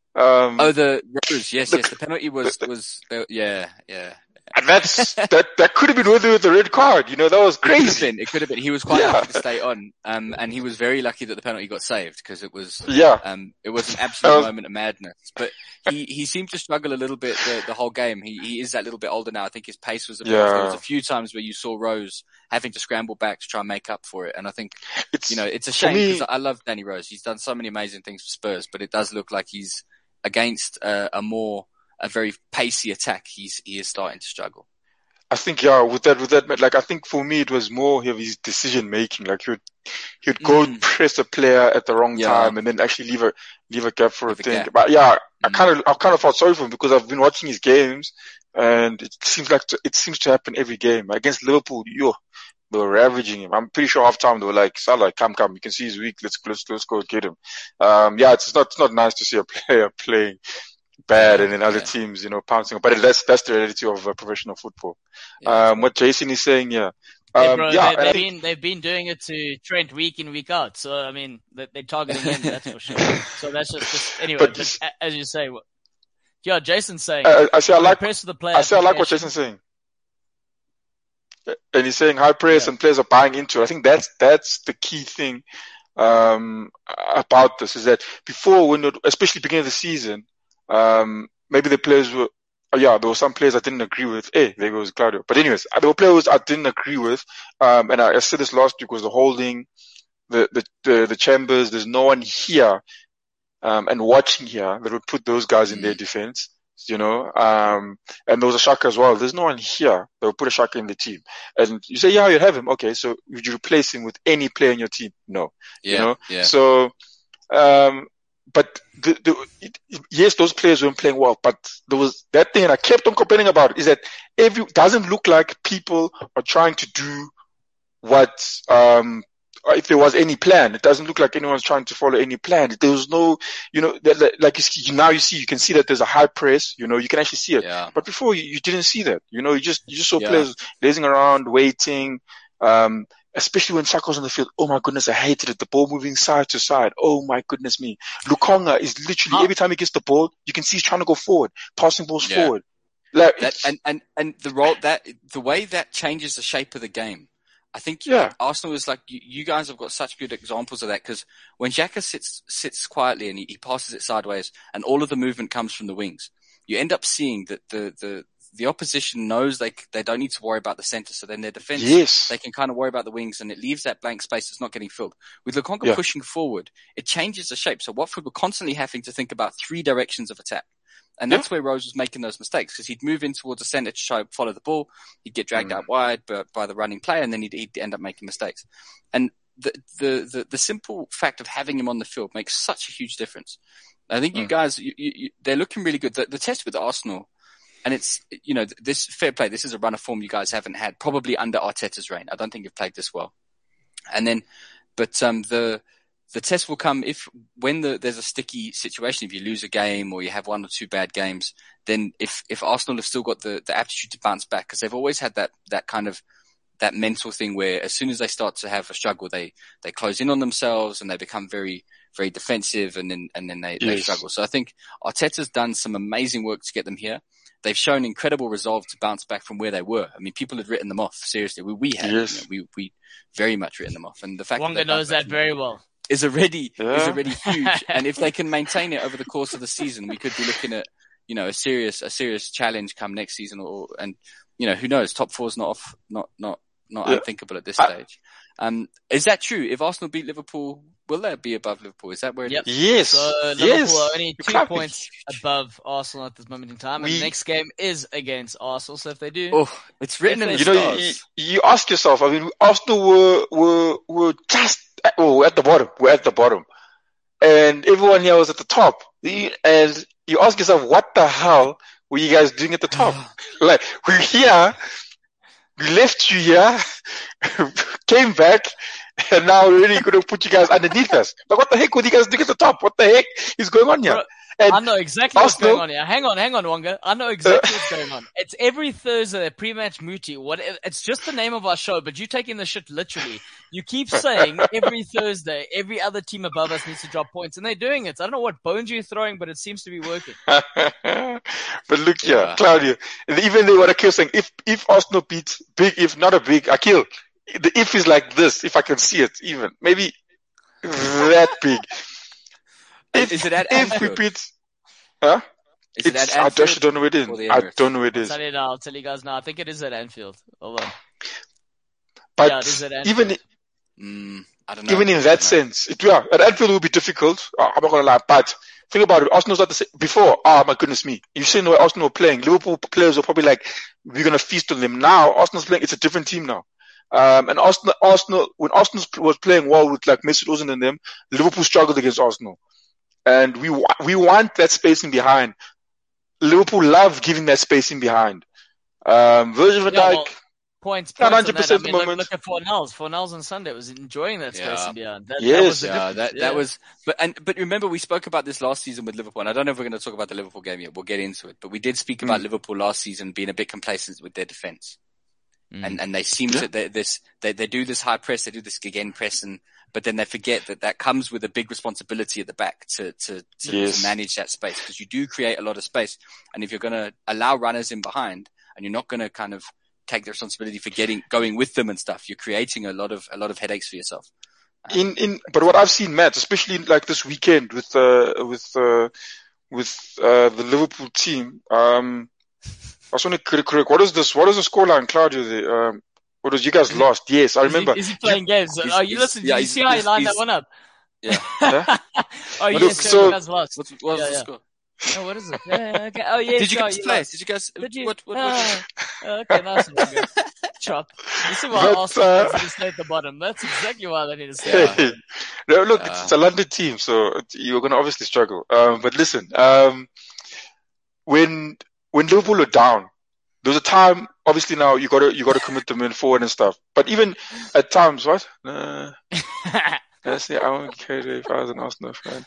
Um, oh, the Rose, yes, the, yes. The penalty was the, was uh, yeah, yeah. And that's that. That could have been worth it with the red card. You know, that was crazy. It could have been. It could have been. He was quite yeah. lucky to stay on, um, and he was very lucky that the penalty got saved because it was, yeah, um, it was an absolute was, moment of madness. But he he seemed to struggle a little bit the, the whole game. He he is that little bit older now. I think his pace was a bit yeah. off. There was a few times where you saw Rose having to scramble back to try and make up for it, and I think it's, you know it's a shame because I love Danny Rose. He's done so many amazing things for Spurs, but it does look like he's against uh, a more a very pacey attack. He's he is starting to struggle. I think, yeah, with that, with that, like, I think for me, it was more of his decision making. Like, he would, he would go mm. press a player at the wrong yeah. time and then actually leave a, leave a gap for leave a thing. Gap. But yeah, mm. I kind of, I kind of felt sorry for him because I've been watching his games and it seems like, to, it seems to happen every game. Against Liverpool, yo, they were ravaging him. I'm pretty sure half time they were like, Salah, come, come, you can see he's weak. Let's, let's, let's go get him. Um, yeah, it's not, it's not nice to see a player playing bad and then other yeah. teams, you know, pouncing. But that's, that's the reality of uh, professional football. Yeah, um, what Jason is saying, yeah. Um, hey bro, yeah, they, they've think, been, they've been doing it to Trent week in, week out. So, I mean, they, they're targeting him, that's for sure. So that's just, just anyway, but, but as you say, what, yeah, Jason's saying, uh, I say I like, the player I say I like what Jason's saying. And he's saying high press yeah. and players are buying into it. I think that's, that's the key thing, um, about this is that before when, it, especially beginning of the season, Um, maybe the players were, oh yeah, there were some players I didn't agree with. Hey, there goes Claudio. But anyways, there were players I didn't agree with. Um, and I, I said this last week was the holding, the, the, the, the Chambers. There's no one here, um, and watching here that would put those guys in their defense, you know, um, and there was a Shaka as well. There's no one here that would put a Shaka in the team. And you say, yeah, you have him. Okay. So would you replace him with any player in your team? No. Yeah, you know, yeah. so, um, But the, the, it, yes, those players weren't playing well, but there was that thing, and I kept on complaining about it, is that every, doesn't look like people are trying to do what, um, if there was any plan. It doesn't look like anyone's trying to follow any plan. There was no, you know, like you see, now you see, you can see that there's a high press, you know, you can actually see it. Yeah. But before you, you didn't see that, you know, you just, you just saw yeah. players lazing around, waiting, um, especially when Saka was on the field. Oh my goodness, I hated it. The ball moving side to side. Oh my goodness me. Lukonga is literally, huh? every time he gets the ball, you can see he's trying to go forward, passing balls yeah. forward. Like, that, and, and, and the role that, the way that changes the shape of the game. I think yeah. Arsenal is like, you, you guys have got such good examples of that because when Xhaka sits, sits quietly and he, he passes it sideways and all of the movement comes from the wings, you end up seeing that the, the, the opposition knows they they don't need to worry about the center, so then their defense, yes. they can kind of worry about the wings, and it leaves that blank space that's not getting filled. With Lukonga yeah. pushing forward, it changes the shape. So Watford were constantly having to think about three directions of attack, and that's yeah. where Rose was making those mistakes because he'd move in towards the center to try to follow the ball, he'd get dragged mm. out wide by, by the running player, and then he'd, he'd end up making mistakes. And the, the the the simple fact of having him on the field makes such a huge difference. I think mm. you guys, you, you, they're looking really good. The, the test with Arsenal. And it's, you know, this fair play. This is a run of form you guys haven't had probably under Arteta's reign. I don't think you've played this well. And then, but, um, the, the test will come if, when the, there's a sticky situation, if you lose a game or you have one or two bad games, then if, if Arsenal have still got the, the aptitude to bounce back, because they've always had that, that kind of, that mental thing where as soon as they start to have a struggle, they, they close in on themselves and they become very, very defensive and then, and then they, yes. they struggle. So I think Arteta's done some amazing work to get them here. They've shown incredible resolve to bounce back from where they were. I mean, people had written them off. Seriously, we, we had, yes. you know, we, we very much written them off. And the fact Wonga that knows that very well is already, yeah. is already huge. And if they can maintain it over the course of the season, we could be looking at, you know, a serious, a serious challenge come next season or, and, you know, who knows? Top four's not off, not, not, not yeah. unthinkable at this I, stage. Um, is that true? If Arsenal beat Liverpool, will they be above Liverpool? Is that where it yep. is? Yes. So Liverpool yes. are only two Exactly. points above Arsenal at this moment in time. And we, the next game is against Arsenal. So if they do, oh, it's written in the you know, stars. You, you ask yourself, I mean, Arsenal were, were, were just, oh, at the bottom. We're at the bottom. And everyone here was at the top. And you ask yourself, what the hell were you guys doing at the top? Like, we're here. We left you here, came back, and now we're really going to put you guys underneath us. Like, what the heck were you guys doing at the top? What the heck is going on here? And I know exactly what's Arsenal- going on here. Hang on, hang on, Wonga. I know exactly what's going on. It's every Thursday, pre-match mooty. What? It's just the name of our show, but you're taking the shit literally. You keep saying every Thursday, every other team above us needs to drop points, and they're doing it. I don't know what bones you're throwing, but it seems to be working. But look here, Yeah. Claudio. Even they what Akil saying, if if Arsenal beats big, if not a big, Akil, the if is like this. If I can see it, even maybe that big. If, Is it at if we Anfield? beat, huh? Is it It's, at I Anfield? actually don't know where it is. or the I Emirates? don't know where it I'll is. tell you now. I'll tell you guys now. I think it is at Anfield. Hold on. But Yeah, it is at Anfield. even Mm, I don't know. even in I that don't know. sense, it yeah, at Anfield will be difficult. Uh, I'm not gonna lie, but think about it. Arsenal's not the same. Before, oh my goodness me, you've seen the way Arsenal were playing. Liverpool players were probably like, we're gonna feast on them. Now Arsenal's playing. It's a different team now. Um, and Arsenal, Arsenal, when Arsenal was playing well with like Mesut Ozil and them, Liverpool struggled against Arsenal. And we wa- we want that spacing behind. Liverpool love giving that spacing behind. Um, Virgil van Yeah, Dijk, well, Points, Not points on that. I one hundred percent mean, the look, moment. look at Fornals. Fornals on Sunday was enjoying that space Yeah. in behind. That, Yes. that was the Yeah, difference. that yeah. that was, but and but remember we spoke about this last season with Liverpool. And I don't know if we're going to talk about the Liverpool game yet. We'll get into it, but we did speak about Mm. Liverpool last season being a bit complacent with their defense, Mm. and and they seem Yeah. to they, this they they do this high press, they do this again press, and but then they forget that that comes with a big responsibility at the back to to to, Yes. to manage that space, because you do create a lot of space, and if you're going to allow runners in behind and you're not going to kind of take the responsibility for getting going with them and stuff, you're creating a lot of a lot of headaches for yourself. in in but what I've seen, Matt, especially like this weekend with uh with uh with uh the Liverpool team. Um, I just want to correct. correct- What is this? What is the scoreline, Claudio? There? Um, what was you guys lost? Yes, I Is he, remember. is he playing games? He's- Oh, you he's- listen. yeah, Did you he's- see how he he's- lined he's- that one up? Yeah. Huh? Oh, But yes, look, so, so- you guys lost. What, what was Yeah, the yeah. score? Oh, what is it? Yeah, yeah, okay. Oh, yes. Did you oh, guys you play? lost. Did you guys? Did you? What? What? what Ah, okay, nice one. Okay. Chop. This is why But, Arsenal uh, fans need to stay at the bottom. That's exactly why they need to stay. Yeah. at the bottom. No, look, Uh, it's, it's a London team, so it- you're going to obviously struggle. Um, but listen, um, when when Liverpool are down, there was a time. Obviously, now you got to you got to commit them in forward and stuff. But even at times, what? Uh, let's say I won't get carried away if I was an Arsenal fan.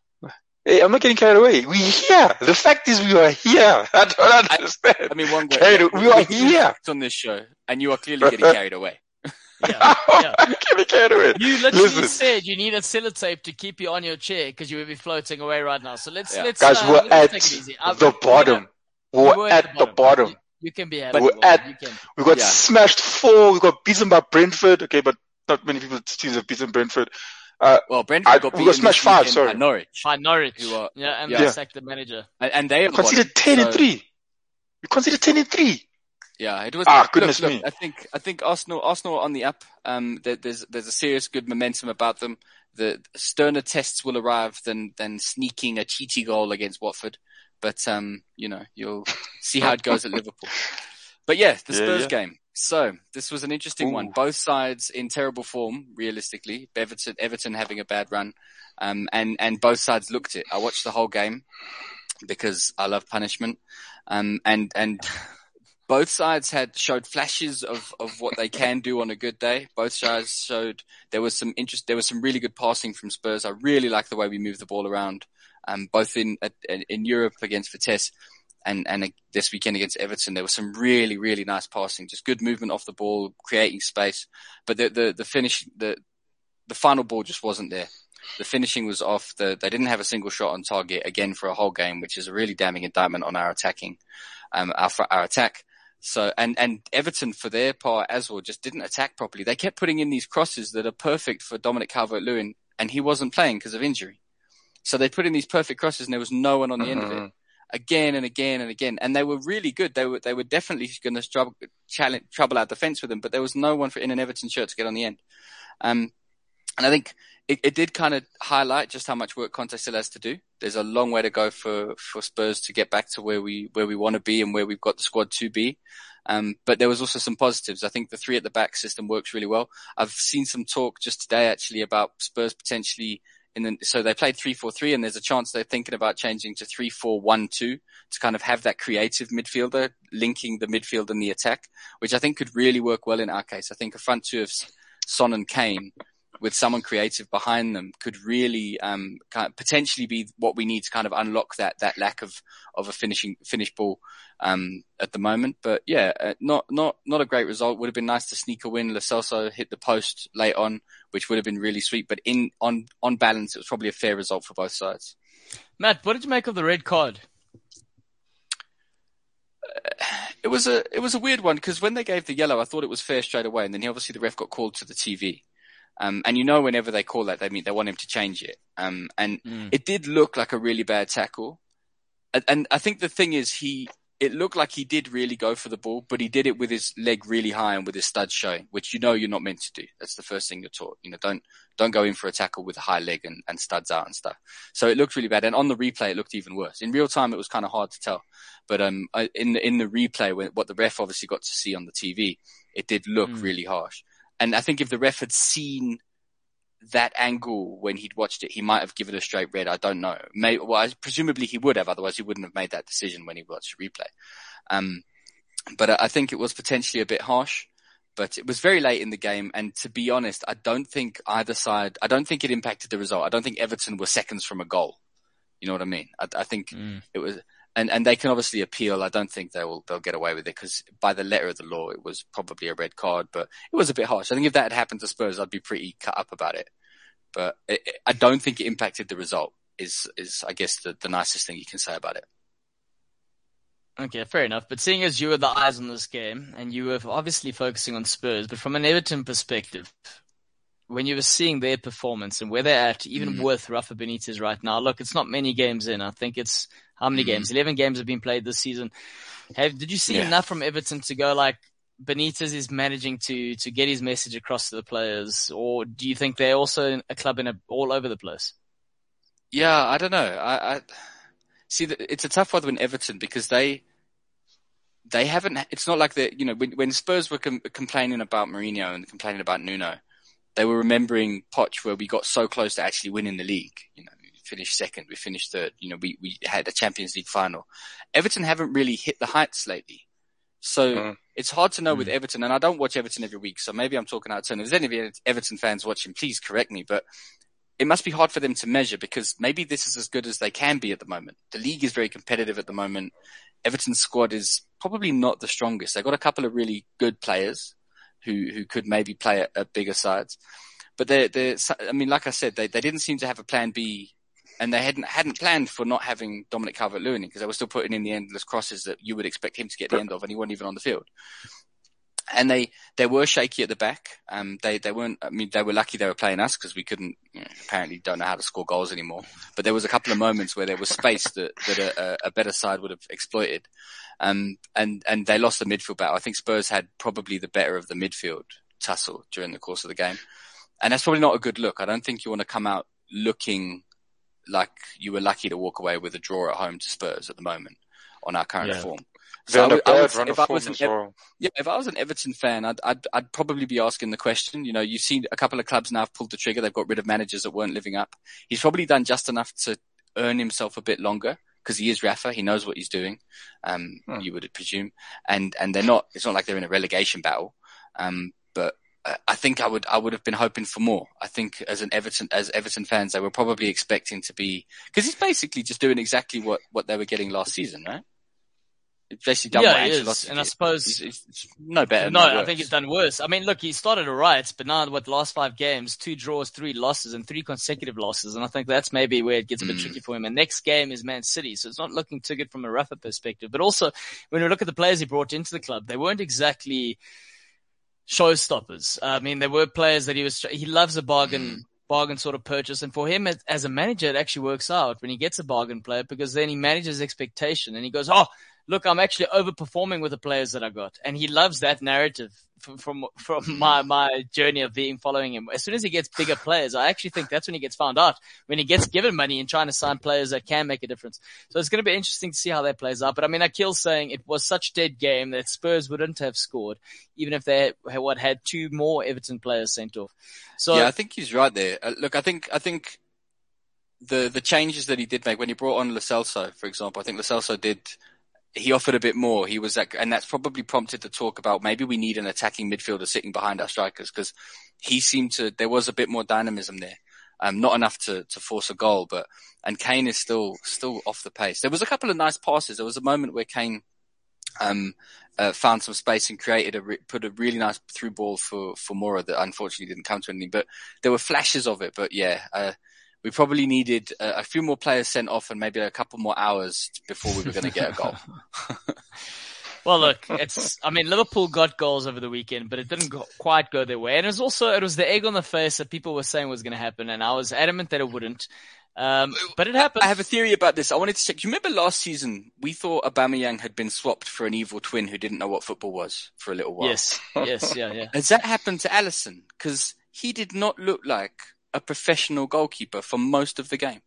Hey, I'm not getting carried away. We here. The fact is, we are here. I don't understand. I mean, one way. Carried- we are we- here. on this show, and you are clearly getting carried away. yeah, yeah. I'm getting carried away. You literally Listen. said you need a sellotape to keep you on your chair because you would be floating away right now. So let's Yeah. let's Guys, uh, we're let's at take it easy. Uh, the we're bottom. gonna- we We're at the bottom. You, you can be happy. We're Will. at- You can. We got Yeah. smashed four. We got beaten by Brentford. Okay, but not many people teams have beaten Brentford. Well, Brentford I- got we beaten got smashed this five, weekend sorry. by Norwich, By Norwich. Who are- yeah, and yeah. they sacked the manager. and, and they are the Considered bottom. ten and So, three. We considered ten and three. Yeah, it was. Ah, look, goodness look, me. I think I think Arsenal Arsenal are on the up. Um, there, there's there's a serious good momentum about them. The sterner tests will arrive than than sneaking a cheaty goal against Watford. But um, you know, you'll see how it goes at Liverpool. But yeah, the Yeah, Spurs yeah. game. So this was an interesting Ooh. one. Both sides in terrible form, realistically. Everton Everton having a bad run, um, and and both sides looked it. I watched the whole game because I love punishment, um, and and. Both sides had showed flashes of, of what they can do on a good day. Both sides showed there was some interest. There was some really good passing from Spurs. I really like the way we move the ball around, um, both in in Europe against Vitesse and and this weekend against Everton. There was some really really nice passing, just good movement off the ball, creating space. But the the the finish the the final ball just wasn't there. The finishing was off. The, they didn't have a single shot on target again for a whole game, which is a really damning indictment on our attacking, um, our our attack. So, and, and Everton for their part as well just didn't attack properly. They kept putting in these crosses that are perfect for Dominic Calvert-Lewin, and he wasn't playing because of injury. So they put in these perfect crosses and there was no one on the end of it. Again and again and again. And they were really good. They were, they were definitely going to struggle, challenge, trouble our defense with them, but there was no one for in an Everton shirt to get on the end. Um, and I think it, it did kind of highlight just how much work Conte still has to do. There's a long way to go for, for Spurs to get back to where we, where we want to be and where we've got the squad to be. Um, but there was also some positives. I think the three at the back system works really well. I've seen some talk just today actually about Spurs potentially in the, so they played three four three and there's a chance they're thinking about changing to three four one two to kind of have that creative midfielder linking the midfield and the attack, which I think could really work well in our case. I think a front two of Son and Kane with someone creative behind them could really um, kind of potentially be what we need to kind of unlock that that lack of of a finishing finish ball um, at the moment. But yeah, uh, not not not a great result. Would have been nice to sneak a win. Lo Celso hit the post late on, which would have been really sweet. But in on on balance, it was probably a fair result for both sides. Matt, what did you make of the red card? It was a it was a weird one because when they gave the yellow, I thought it was fair straight away, and then he, obviously the ref got called to the T V. Um, and you know, whenever they call that, they mean they want him to change it. Um, and mm. it did look like a really bad tackle. And, and I think the thing is, he it looked like he did really go for the ball, but he did it with his leg really high and with his studs showing, which you know you're not meant to do. That's the first thing you're taught. You know, don't don't go in for a tackle with a high leg and, and studs out and stuff. So it looked really bad. And on the replay, it looked even worse. In real time, it was kind of hard to tell. But um, in the in the replay, when, what the ref obviously got to see on the T V, it did look mm. really harsh. And I think if the ref had seen that angle when he'd watched it, he might have given a straight red. I don't know. May, well, I, presumably he would have, otherwise he wouldn't have made that decision when he watched the replay. Um, but I think it was potentially a bit harsh, but it was very late in the game. And to be honest, I don't think either side, I don't think it impacted the result. I don't think Everton were seconds from a goal. You know what I mean? I, I think mm. it was, and, and they can obviously appeal. I don't think they will, they'll get away with it because by the letter of the law, it was probably a red card, but it was a bit harsh. I think if that had happened to Spurs, I'd be pretty cut up about it. But it, it, I don't think it impacted the result is, is I guess the, the nicest thing you can say about it. Okay, fair enough. But seeing as you were the eyes on this game and you were obviously focusing on Spurs, but from an Everton perspective, when you were seeing their performance and where they're at, even mm. with Rafa Benitez right now, look, it's not many games in. I think it's how many mm. games? eleven games have been played this season. Have, did you see yeah. enough from Everton to go like, Benitez is managing to, to get his message across to the players, or do you think they're also a club in a, all over the place? Yeah, I don't know. I, I see that it's a tough one with Everton because they, they haven't, it's not like they, you know, when, when Spurs were com- complaining about Mourinho and complaining about Nuno, they were remembering Poch where we got so close to actually winning the league. You know, we finished second, we finished third, you know, we, we had a Champions League final. Everton haven't really hit the heights lately. So mm. it's hard to know mm. with Everton, and I don't watch Everton every week, so maybe I'm talking out of turn. If there's any Everton fans watching, please correct me, but it must be hard for them to measure because maybe this is as good as they can be at the moment. The league is very competitive at the moment. Everton's squad is probably not the strongest. They've got a couple of really good players who, who could maybe play at, at bigger sides. But they're, they're, I mean, like I said, they, they didn't seem to have a plan B. And they hadn't hadn't planned for not having Dominic Calvert-Lewin because they were still putting in the endless crosses that you would expect him to get the end of, and he wasn't even on the field. And they, they were shaky at the back. Um, they they weren't. I mean, they were lucky they were playing us because we couldn't. You know, apparently, don't know how to score goals anymore. But there was a couple of moments where there was space that that a, a better side would have exploited. Um, and and they lost the midfield battle. I think Spurs had probably the better of the midfield tussle during the course of the game, and that's probably not a good look. I don't think you want to come out looking like you were lucky to walk away with a draw at home to Spurs at the moment on our current yeah. form. So I would, I would, if I was an, well. yeah, if I was an Everton fan, I'd, I'd, I'd probably be asking the question. You know, you've seen a couple of clubs now have pulled the trigger. They've got rid of managers that weren't living up. He's probably done just enough to earn himself a bit longer because he is Rafa. He knows what he's doing. Um, hmm. you would presume. And, and they're not, it's not like they're in a relegation battle. Um, but I think I would, I would have been hoping for more. I think as an Everton, as Everton fans, they were probably expecting to be, cause he's basically just doing exactly what, what they were getting last season, right? It's basically done yeah, what he Ancelotti is. did. And I suppose it's, it's, it's no better. No, no I worse. think he's done worse. I mean, look, he started alright, but now what the last five games, two draws, three losses, and three consecutive losses. And I think that's maybe where it gets a bit mm. tricky for him. And next game is Man City, so it's not looking too good from a Rafa perspective. But also, when we look at the players he brought into the club, they weren't exactly showstoppers. I mean, there were players that he was, he loves a bargain, mm. bargain sort of purchase. And for him as, as a manager, it actually works out when he gets a bargain player because then he manages expectation and he goes, oh, look, I'm actually overperforming with the players that I got. And he loves that narrative from, from, from my, my journey of being following him. As soon as he gets bigger players, I actually think that's when he gets found out, when he gets given money and trying to sign players that can make a difference. So it's going to be interesting to see how that plays out. But I mean, Akil's saying it was such a dead game that Spurs wouldn't have scored, even if they had, what, had two more Everton players sent off. So yeah, I think he's right there. Uh, look, I think, I think the, the changes that he did make when he brought on Lo Celso, for example, I think Lo Celso did, he offered a bit more. He was like, and that's probably prompted the talk about maybe we need an attacking midfielder sitting behind our strikers, because he seemed to, there was a bit more dynamism there. Um, not enough to, to force a goal, but, and Kane is still, still off the pace. There was a couple of nice passes. There was a moment where Kane, um, uh, found some space and created a, re- put a really nice through ball for, for Moura that unfortunately didn't come to anything, but there were flashes of it. But yeah, uh, we probably needed a, a few more players sent off and maybe a couple more hours before we were going to get a goal. Well, look, it's, I mean, Liverpool got goals over the weekend, but it didn't go, quite go their way. And it was also, it was the egg on the face that people were saying was going to happen. And I was adamant that it wouldn't. Um, but it happened. I have a theory about this. I wanted to check. Do you remember last season, we thought Aubameyang had been swapped for an evil twin who didn't know what football was for a little while? Yes, yes, yeah, yeah. Has that happened to Alisson? Because he did not look like a professional goalkeeper for most of the game.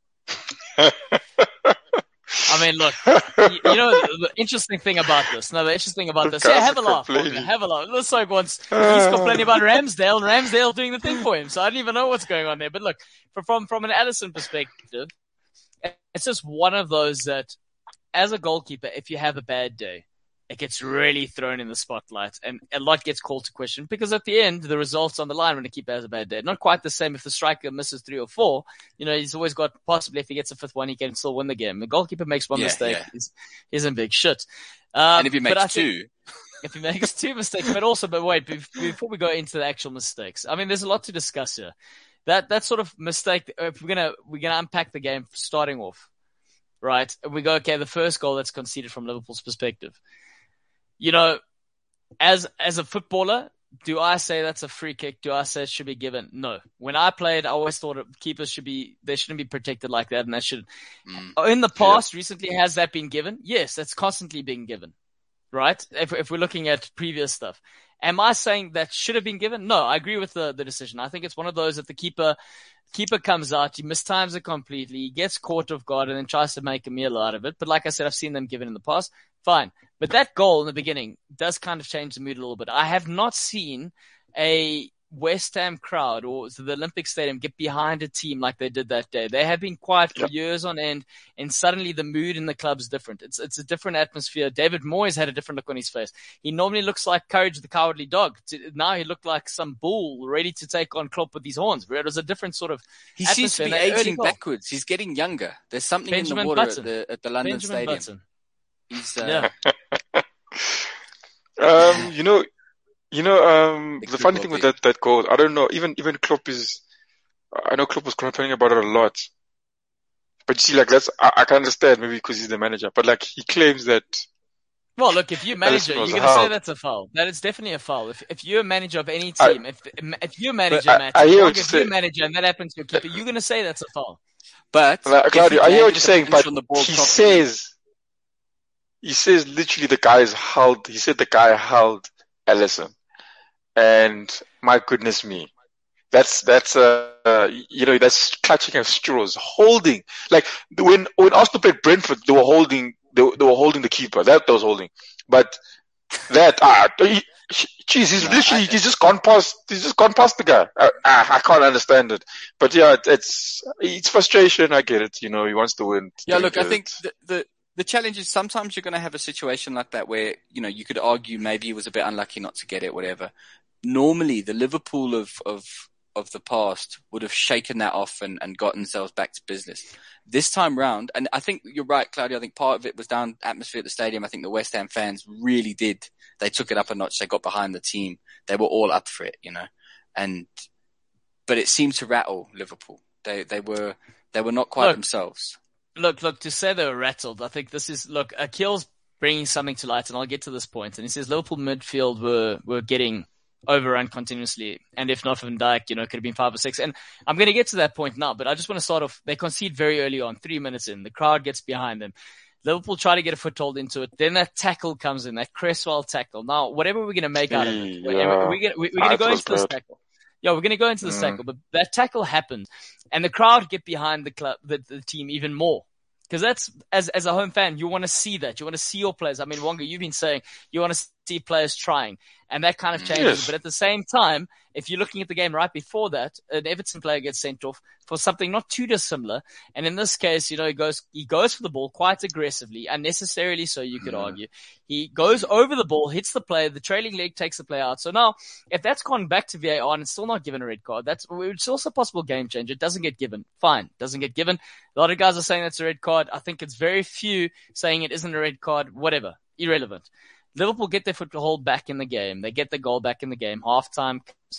I mean, look, you, you know, the interesting thing about this, no, the interesting thing about this, yeah, have a laugh, have a laugh. Looks like once he's complaining about Ramsdale and Ramsdale doing the thing for him. So I don't even know what's going on there. But look, from, from, from an Alisson perspective, it's just one of those that as a goalkeeper, if you have a bad day, it gets really thrown in the spotlight and a lot gets called to question because at the end, the result's on the line when a keeper has a bad day. Not quite the same if the striker misses three or four. You know, he's always got possibly if he gets a fifth one, he can still win the game. The goalkeeper makes one yeah, mistake. Yeah. He's, he's in big shit. Um, and if he makes two. If he makes two mistakes, but also, but wait, before we go into the actual mistakes, I mean, there's a lot to discuss here. That, that sort of mistake, if we're going to, we're going to unpack the game starting off, right? We go, okay, the first goal that's conceded from Liverpool's perspective. You know, as as a footballer, do I say that's a free kick? Do I say it should be given? No. When I played, I always thought keepers should be, they shouldn't be protected like that, and that should. Mm. In the past, yeah. recently, has that been given? Yes, that's constantly being given, right? If if we're looking at previous stuff, am I saying that should have been given? No, I agree with the the decision. I think it's one of those that the keeper keeper comes out, he mistimes it completely, he gets caught off guard, and then tries to make a meal out of it. But like I said, I've seen them given in the past. Fine. But that goal in the beginning does kind of change the mood a little bit. I have not seen a West Ham crowd or the Olympic Stadium get behind a team like they did that day. They have been quiet for years on end, and suddenly the mood in the club's different. It's it's a different atmosphere. David Moyes had a different look on his face. He normally looks like Courage the Cowardly Dog. Now he looked like some bull ready to take on Klopp with his horns. It was a different sort of He seems to be aging backwards. He's getting younger. There's something Benjamin in the water Button. at the, at the London Benjamin Stadium. Button. He's, uh, yeah. um, you know, You know, um, the funny thing with that, that goal, I don't know, even, even Klopp is, I know Klopp was complaining about it a lot. But you see, like, that's, I, I can understand maybe because he's the manager, but like, he claims that. Well, look, if you're manager, you're going to say that's a foul. That is definitely a foul. If, if you're a manager of any team, I, if, if you're a manager, Matt, I, I hear what if you're you're a manager and that happens to your keeper, you're going to say that's a foul. But, like, Claudio, I hear what you're saying, but he properly, says, he says literally the guy is held, he said the guy held Alisson. And my goodness me, that's, that's, uh, uh, you know, that's clutching at straws, holding, like when, when Arsenal played Brentford, they were holding, they, they were holding the keeper, that they was holding, but that, ah, he, geez, he's no, literally, he's just gone past, he's just gone past the guy. I, I, I can't understand it, but yeah, it's, it's frustration. I get it. You know, he wants to win. Yeah, look, I think the, the, the challenge is sometimes you're going to have a situation like that where, you know, you could argue maybe he was a bit unlucky not to get it, whatever. Normally, the Liverpool of, of, of the past would have shaken that off and, and got themselves back to business. This time round, and I think you're right, Claudio, I think part of it was down atmosphere at the stadium. I think the West Ham fans really did. They took it up a notch. They got behind the team. They were all up for it, you know, and, but it seemed to rattle Liverpool. They, they were, they were not quite look, themselves. Look, look, to say they were rattled, I think this is, look, Akil's bringing something to light, and I'll get to this point. And he says Liverpool midfield were, were getting overrun continuously. And if not for Van Dijk, you know, it could have been five or six. And I'm going to get to that point now, but I just want to start off. They concede very early on, three minutes in. The crowd gets behind them. Liverpool try to get a foothold into it. Then that tackle comes in, that Cresswell tackle. Now, whatever we're going to make out of it, yeah. we're going we're to go into this tackle. Yeah, we're going to go into this mm. tackle, but that tackle happened. And the crowd get behind the club, the, the team even more. Because that's, as as a home fan, you want to see that. You want to see your players. I mean, Wonga, you've been saying you want to quality players trying. And that kind of changes. Yes. But at the same time, if you're looking at the game right before that, an Everton player gets sent off for something not too dissimilar. And in this case, you know, he goes, he goes for the ball quite aggressively, unnecessarily so, you could mm. argue. He goes over the ball, hits the player, the trailing leg takes the player out. So now, if that's gone back to V A R and it's still not given a red card, that's, it's also a possible game changer. It doesn't get given. Fine. Doesn't get given. A lot of guys are saying that's a red card. I think it's very few saying it isn't a red card. Whatever. Irrelevant. Liverpool get their foothold back in the game. They get the goal back in the game. Halftime,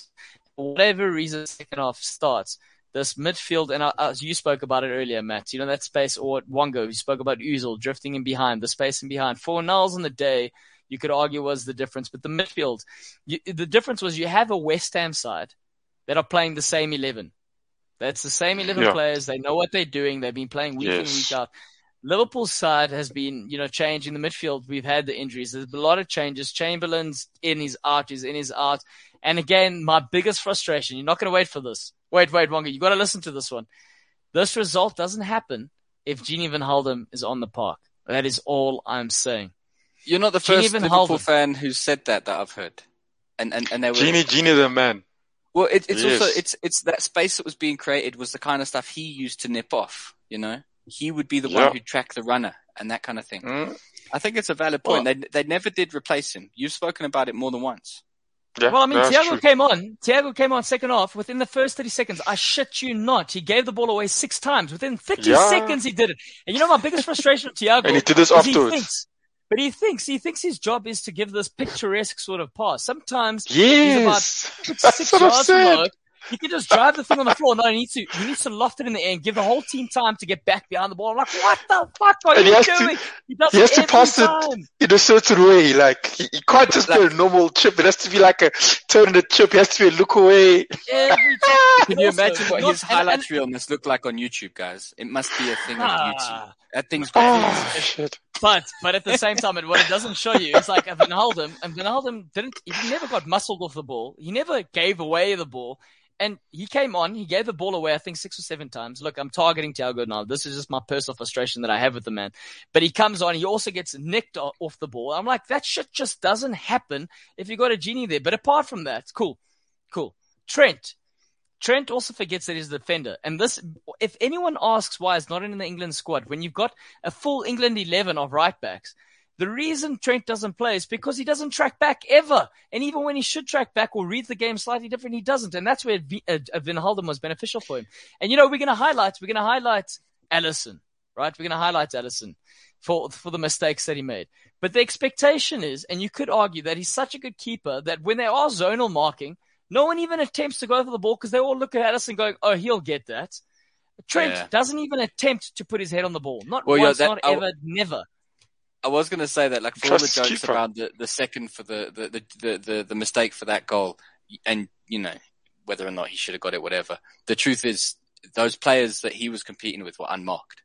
for whatever reason, second half starts. This midfield, and uh, you spoke about it earlier, Matt. You know that space, or Wongo, you spoke about Ozil drifting in behind, the space in behind. Four nulls on the day, you could argue was the difference. But the midfield, you, the difference was you have a West Ham side that are playing the same eleven. That's the same eleven yeah. players. They know what they're doing. They've been playing week yes. in, week out. Liverpool's side has been, you know, changing the midfield. We've had the injuries. There's been a lot of changes. Chamberlain's in, he's out, he's in, he's out. And again, my biggest frustration, you're not going to wait for this. Wait, wait, Wonga, you got to listen to this one. This result doesn't happen if Gini van Haldum is on the park. That is all I'm saying. You're not the first Liverpool Haldum. fan who's said that that I've heard. And, and, and they were. Gini, Gini the man. Well, it, it's yes. also, it's, it's that space that was being created was the kind of stuff he used to nip off, you know? He would be the yeah. one who'd track the runner and that kind of thing. Mm. I think it's a valid point. Well, they they never did replace him. You've spoken about it more than once. Yeah, well, I mean, Thiago true. came on. Thiago came on second half. Within the first thirty seconds, I shit you not, he gave the ball away six times. Within thirty yeah. seconds, he did it. And you know my biggest frustration with Thiago? And he did this afterwards. He thinks, but he thinks, he thinks his job is to give this picturesque sort of pass. Sometimes yes. he's about six yards low. He can just drive the thing on the floor. No, he needs to, he needs to loft it in the air and give the whole team time to get back behind the ball. I'm like, what the fuck are and you he doing? To, he does he has it to pass time. it in a certain way. Like, he, he can't just like, do a normal chip. It has to be like a turn the chip. It has to be a look away. Every time. Can you also, imagine what not, his highlight and, reel must look like on YouTube, guys? It must be a thing on ah, YouTube. That thing's oh, shit. But, but at the same time, what it doesn't show you is like Van Haldum, and Van Haldum didn't, he never got muscled off the ball. He never gave away the ball. And he came on, he gave the ball away, I think, six or seven times. Look, I'm targeting Thiago now. This is just my personal frustration that I have with the man. But he comes on, he also gets nicked off the ball. I'm like, that shit just doesn't happen if you got a Genie there. But apart from that, cool, cool. Trent. Trent also forgets that he's a defender. And this, if anyone asks why he's not in the England squad, when you've got a full England eleven of right backs, the reason Trent doesn't play is because he doesn't track back ever. And even when he should track back or read the game slightly different, he doesn't. And that's where v- uh, Van Haldum was beneficial for him. And, you know, we're going to highlight, we're going to highlight Alisson, right? We're going to highlight Alisson for, for the mistakes that he made. But the expectation is, and you could argue that he's such a good keeper that when they are zonal marking, no one even attempts to go for the ball because they all look at Alisson going, oh, he'll get that. Trent yeah. doesn't even attempt to put his head on the ball. Not well, once, yeah, that, not I'll... ever, never. I was going to say that, like, for all the jokes keeper. around the, the second for the, the, the, the, the mistake for that goal, and, you know, whether or not he should have got it, whatever. The truth is, those players that he was competing with were unmarked.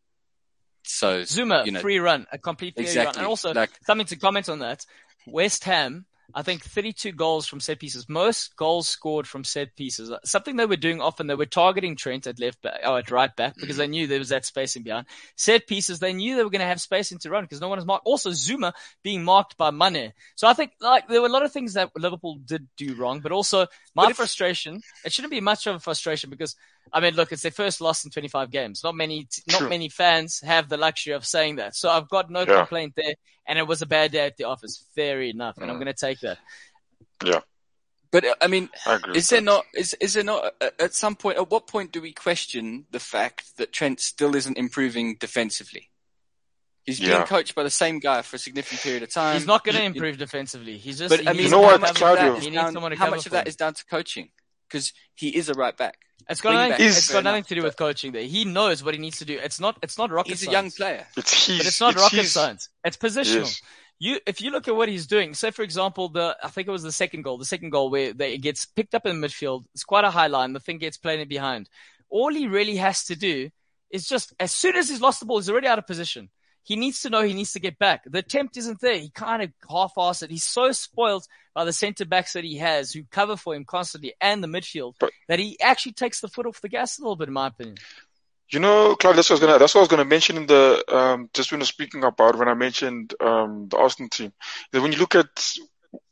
So, Zuma, you know, free run, a complete free exactly, run. And also, like, something to comment on that, West Ham, I think thirty-two goals from set pieces. Most goals scored from set pieces. Something they were doing often, they were targeting Trent at left back, or at right back, because they knew there was that space in behind. Set pieces, they knew they were going to have space in to run because no one is marked. Also, Zuma being marked by Mane. So I think like there were a lot of things that Liverpool did do wrong, but also my but if, frustration, it shouldn't be much of a frustration because, I mean, look, it's their first loss in twenty-five games. Not many, not True. many fans have the luxury of saying that. So I've got no yeah. complaint there. And it was a bad day at the office. Fair enough. And mm. I'm going to take that. Yeah. But, I mean, I is there that. not, is, is there not, at some point, at what point do we question the fact that Trent still isn't improving defensively? He's yeah. being coached by the same guy for a significant period of time. He's not going to improve defensively. He's just, but, I mean, you know what, Claudio? He needs down, someone to how cover much of for that him. is down to coaching? Because he is a right back. It's got nothing, back, it's got nothing to do with coaching there. He knows what he needs to do. It's not, it's not rocket he's science. He's a young player. It's his, but it's not it's rocket his. science. It's positional. Yes. You, if you look at what he's doing, say for example, the, I think it was the second goal, the second goal where they, it gets picked up in the midfield. It's quite a high line. The thing gets played in behind. All he really has to do is just, as soon as he's lost the ball, he's already out of position. He needs to know he needs to get back. The attempt isn't there. He kind of half-assed it. He's so spoiled by the centre-backs that he has who cover for him constantly and the midfield but, that he actually takes the foot off the gas a little bit, in my opinion. You know, Clive, that's what I was gonna, that's what I was gonna mention in the, um, just when I was speaking about when I mentioned, um, the Arsenal team. That when you look at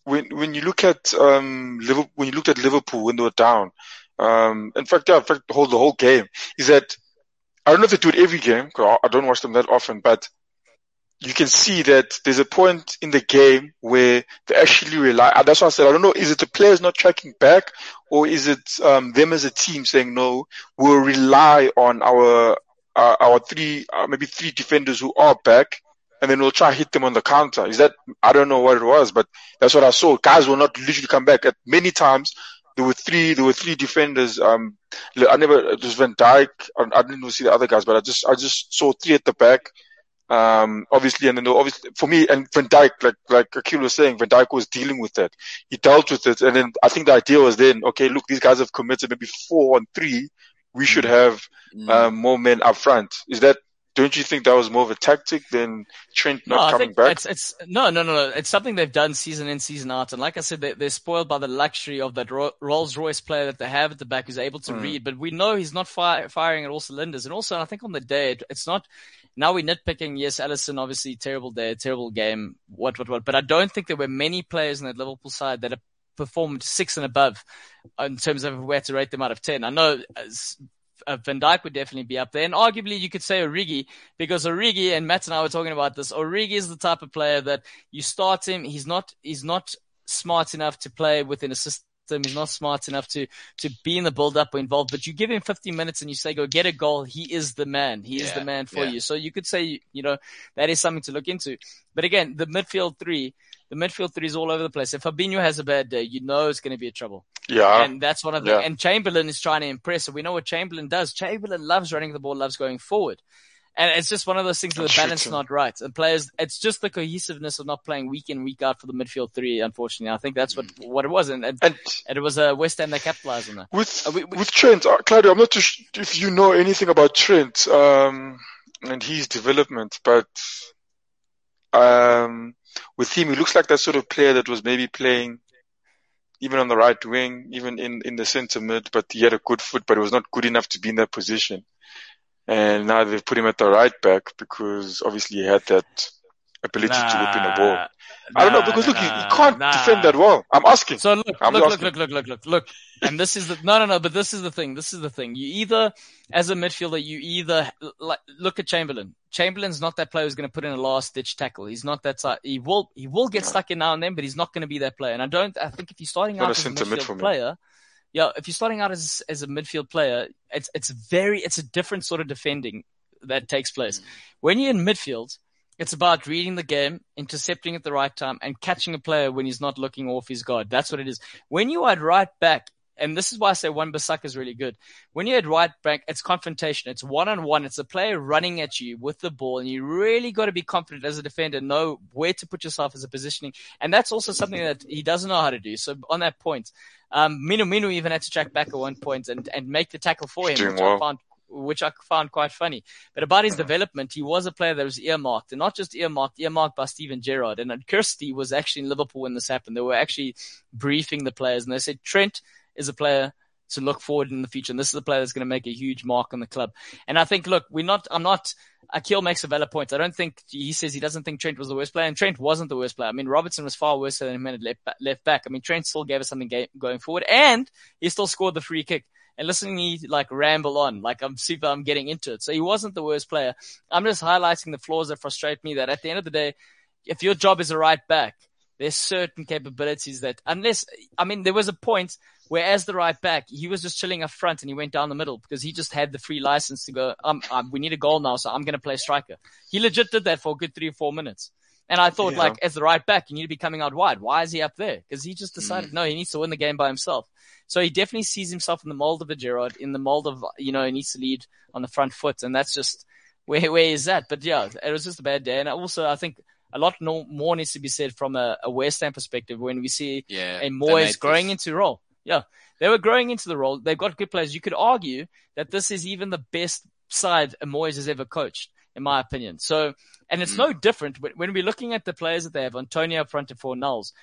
when when you look at um Liverpool, when you looked at Liverpool when they were down, um, in fact, yeah, in fact, the whole the whole game is that I don't know if they do it every game because I don't watch them that often, but you can see that there's a point in the game where they actually rely. That's why I said I don't know. Is it the players not tracking back, or is it um, them as a team saying no? We'll rely on our uh, our three, uh, maybe three defenders who are back, and then we'll try to hit them on the counter. Is that? I don't know what it was, but that's what I saw. Guys will not literally come back. At many times there were three. There were three defenders. Um, I never. It was Van Dijk. I, I didn't even see the other guys, but I just I just saw three at the back. Um, obviously, and then obviously for me and Van Dijk, like, like Akil was saying, Van Dijk was dealing with that. He dealt with it. And then I think the idea was then, okay, look, these guys have committed maybe four on three. We should have, Mm. um, more men up front. Is that, don't you think that was more of a tactic than Trent No, not I coming think back? it's it's no, no, no, no. It's something they've done season in, season out. And like I said, they, they're spoiled by the luxury of that Ro- Rolls Royce player that they have at the back who's able to Mm. read. But we know he's not fire, firing at all cylinders. And also, I think on the day, it, it's not. Now we're nitpicking. Yes, Alisson, obviously, terrible day, terrible game, what, what, what. But I don't think there were many players in that Liverpool side that have performed six and above in terms of where to rate them out of ten. I know as, uh, Van Dijk would definitely be up there. And arguably, you could say Origi, because Origi, and Matt and I were talking about this, Origi is the type of player that you start him, he's not, he's not smart enough to play within a system. He's not smart enough to, to be in the build-up or involved, but you give him fifty minutes and you say, go get a goal. He is the man. He is Yeah, the man for yeah. you. So you could say, you know, that is something to look into. But again, the midfield three, the midfield three is all over the place. If Fabinho has a bad day, you know it's going to be a trouble. Yeah. And that's one of the, Yeah. and Chamberlain is trying to impress. And we know what Chamberlain does. Chamberlain loves running the ball, loves going forward. And it's just one of those things where the Shooting. balance is not right. And players, it's just the cohesiveness of not playing week in, week out for the midfield three, unfortunately. I think that's what, what it was. And, and, And and it was uh, West Ham that capitalized on that. with, Uh, we- we- with Trent, uh, Claudio, I'm not too sh- if you know anything about Trent, um, and his development, but, um, with him, he looks like that sort of player that was maybe playing even on the right wing, even in, in the centre mid, but he had a good foot, but it was not good enough to be in that position. And now they've put him at the right back because obviously he had that ability to whip in a ball. I don't know, because look, he, he can't nah. defend that well. I'm asking. So look, I'm look, look, asking. look, look, look, look, look. And this is the, no, no, no, but this is the thing. This is the thing. You either, as a midfielder, you either, like, look at Chamberlain. Chamberlain's not that player who's going to put in a last ditch tackle. He's not that side. He will, he will get stuck in now and then, but he's not going to be that player. And I don't, I think if you're starting Not out a as a centre mid for midfield me. player, yeah, if you're starting out as, as a midfield player, it's, it's very, it's a different sort of defending that takes place. When you're in midfield, it's about reading the game, intercepting at the right time, and catching a player when he's not looking off his guard. That's what it is. When you are at right back, and this is why I say Wan-Bissaka is really good. When you're at right back, it's confrontation. It's one-on-one. It's a player running at you with the ball, and you really got to be confident as a defender, know where to put yourself as a positioning. And that's also something that he doesn't know how to do. So on that point, um, Minu Minu even had to track back at one point and, and make the tackle for him, Doing which well. I found which I found quite funny. But about his development, he was a player that was earmarked, and not just earmarked, earmarked by Steven Gerrard. And Kirsty was actually in Liverpool when this happened. They were actually briefing the players, and they said Trent is a player to look forward in the future, and this is a player that's going to make a huge mark on the club. And I think, look, we're not, I'm not, Akil makes a valid point. I don't think, he says he doesn't think Trent was the worst player, and Trent wasn't the worst player. I mean, Robertson was far worse than him at left, left back. I mean, Trent still gave us something ga- going forward, and he still scored the free kick. And listening to me like ramble on, like I'm super, I'm getting into it. So he wasn't the worst player. I'm just highlighting the flaws that frustrate me, that at the end of the day, if your job is a right back, there's certain capabilities that unless, I mean, there was a point where as the right back, he was just chilling up front and he went down the middle because he just had the free license to go, um, um we need a goal now, so I'm going to play striker. He legit did that for a good three or four minutes. And I thought, Yeah. like, as the right back, you need to be coming out wide. Why is he up there? Because he just decided, no, he needs to win the game by himself. So he definitely sees himself in the mold of a Gerrard, in the mold of, you know, he needs to lead on the front foot. And that's just where, where is that? But yeah, it was just a bad day. And also, I think a lot no, more needs to be said from a, a West Ham perspective when we see Yeah, a they Moyes made growing this- into role. Yeah, they were growing into the role. They've got good players. You could argue that this is even the best side a Moyes has ever coached, in my opinion. So, and it's no different when we're looking at the players that they have. Antonio up front and four nulls.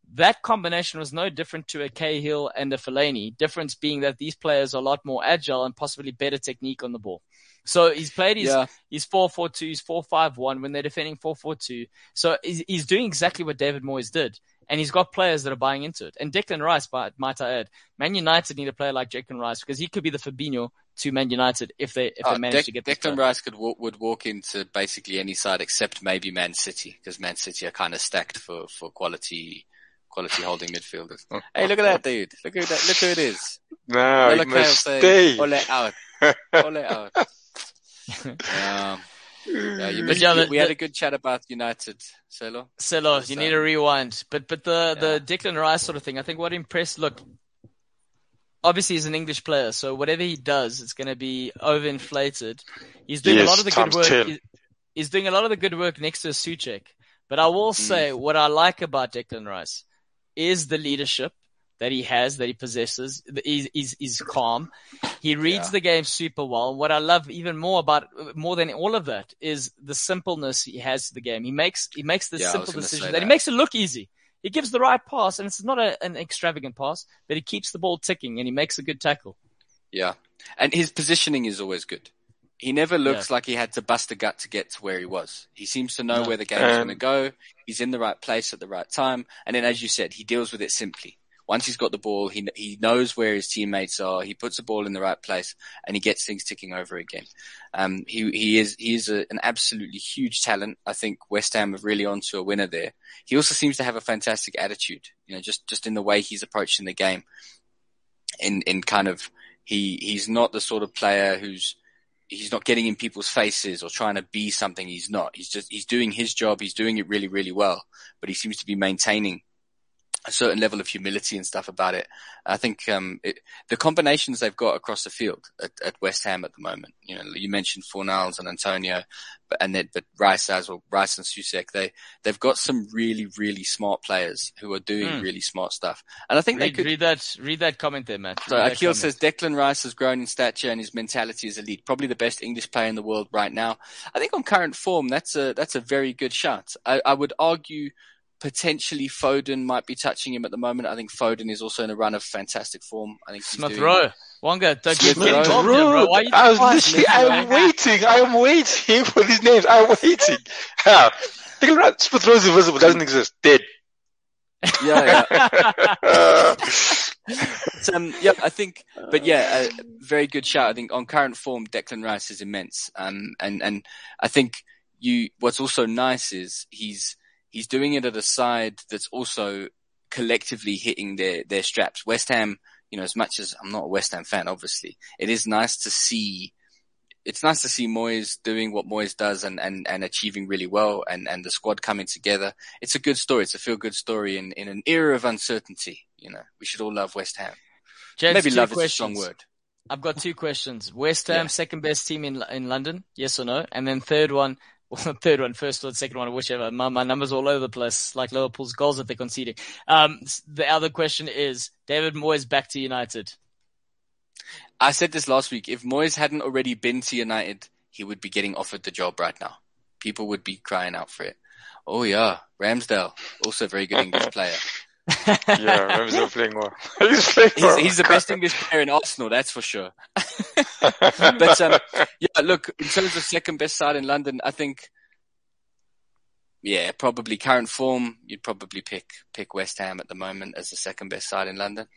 that combination was no different to a Cahill and a Fellaini. Difference being that these players are a lot more agile and possibly better technique on the ball. So he's played his, Yeah. his four four two, his four five one when they're defending four four two. So he's, he's doing exactly what David Moyes did. And he's got players that are buying into it. And Declan Rice, might I add, Man United need a player like Declan Rice because he could be the Fabinho to Man United if they if Oh, they manage De- to get Declan Rice could walk, would walk into basically any side except maybe Man City, because Man City are kind of stacked for, for quality quality holding midfielders. Hey, look at that dude! Look at that! Look who it is! No, Miller it must saying, stay. "Ole out, ole out." um, yeah, you But yeah, you- the- we had the- a good chat about United, Selo. Silo, you need to rewind. But but the, Yeah. the Declan Rice sort of thing, I think what impressed, look, obviously he's an English player, so whatever he does, it's going to be overinflated. He's doing Yes, a lot of the good times work. ten. He's, he's doing a lot of the good work next to Suchek. But I will say what I like about Declan Rice is the leadership that he has, that he possesses. He's, he's, he's calm. He reads Yeah. the game super well. What I love even more about, more than all of that, is the simpleness he has to the game. He makes, he makes the Yeah, I was simple gonna decision say that he that. makes it look easy. He gives the right pass, and it's not a, an extravagant pass, but he keeps the ball ticking and he makes a good tackle. Yeah, and his positioning is always good. He never looks like he had to bust a gut to get to where he was. He seems to know No. where the game's Um, going to go. He's in the right place at the right time. And then, as you said, he deals with it simply. Once he's got the ball, he he knows where his teammates are. He puts the ball in the right place, and he gets things ticking over again. Um, he he is he is a, an absolutely huge talent. I think West Ham are really onto a winner there. He also seems to have a fantastic attitude. You know, just just in the way he's approaching the game. In in kind of he he's not the sort of player who's he's not getting in people's faces or trying to be something he's not. He's just, he's doing his job. He's doing it really, really well, but he seems to be maintaining a certain level of humility and stuff about it. I think, um, it, the combinations they've got across the field at, at West Ham at the moment, you know, you mentioned Fornals and Antonio, but, and then, but Rice as well, Rice and Susek, they, they've got some really, really smart players who are doing Mm. really smart stuff. And I think they Read, could, read that, read that comment there, Matt. so Read that Akil comment. says Declan Rice has grown in stature and his mentality is elite. Probably the best English player in the world right now. I think on current form, that's a that's a very good shot. I, I would argue potentially Foden might be touching him at the moment. I think Foden is also in a run of fantastic form. I think he's Smith doing- Rowe. Wanga, don't get Smith Rowe. involved here, bro. Why are you I was quiet, literally, Smith Rowe? I'm waiting, I'm waiting for these names, I'm waiting. Yeah. Declan Rice, Smith Rowe is invisible, doesn't exist, dead. Yeah, yeah. Uh, But, um, yeah, I think, but yeah, a very good shout. I think on current form, Declan Rice is immense. Um, and, and I think you, what's also nice is he's, he's doing it at a side that's also collectively hitting their, their straps. West Ham, you know, as much as I'm not a West Ham fan, obviously, it is nice to see, it's nice to see Moyes doing what Moyes does and, and, and achieving really well and, and the squad coming together. It's a good story. It's a feel good story in, in an era of uncertainty. You know, we should all love West Ham. James, Maybe two love questions. is a strong word. I've got two questions. West Ham, Yeah. second best team in in London, yes or no? And then third one, well, third one, first one, second one, whichever. My, my numbers all over the place, like Liverpool's goals that they're conceding. Um, the other question is, David Moyes back to United. I said this last week. If Moyes hadn't already been to United, he would be getting offered the job right now. People would be crying out for it. Oh yeah, Ramsdale, also a very good English player. yeah, Ramsdale playing well. He's playing He's, well. he's the best English player in Arsenal, that's for sure. But um, yeah, look, in terms of second best side in London, I think, yeah, probably current form, you'd probably pick pick West Ham at the moment as the second best side in London.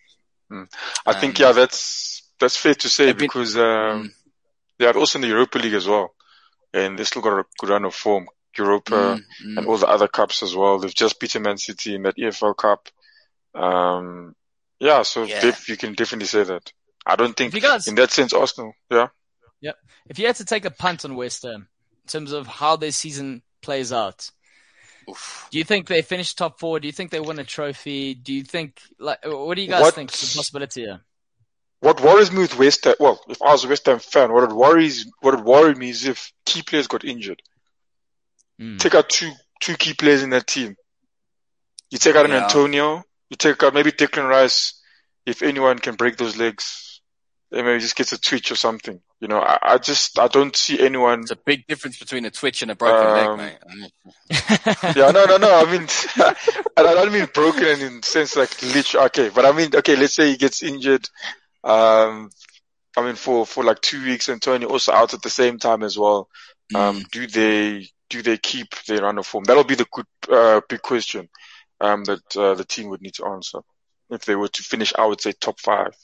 I think, Um, yeah, that's, that's fair to say they've been- because, um, Mm. they are also in the Europa League as well. And they still got a good run of form. Europa Mm, mm. and all the other cups as well. They've just beaten Man City in that E F L Cup. Um, yeah, so Yeah. def- you can definitely say that. I don't think If you guys, in that sense, Arsenal, yeah. if you had to take a punt on West Ham in terms of how their season plays out, Oof. do you think they finish top four? Do you think they win a trophy? Do you think, like, what do you guys What- think is the possibility here? What worries me with West Ham, well, if I was a West Ham fan, what it worries, what it worried me is if key players got injured. Mm. Take out two, two key players in that team. You take out an Yeah. Antonio, you take out maybe Declan Rice. If anyone can break those legs, maybe just gets a twitch or something. You know, I, I just, I don't see anyone. It's a big difference between a twitch and a broken um, leg, mate. Yeah, no, no, no. I mean, I don't mean broken in the sense like literally. Okay, but I mean, okay, let's say he gets injured. Um, I mean, for, for like two weeks and Tony also out at the same time as well. Um, Mm. do they, do they keep their run of form? That'll be the good, uh, big question, um, that, uh, the team would need to answer if they were to finish, I would say top five.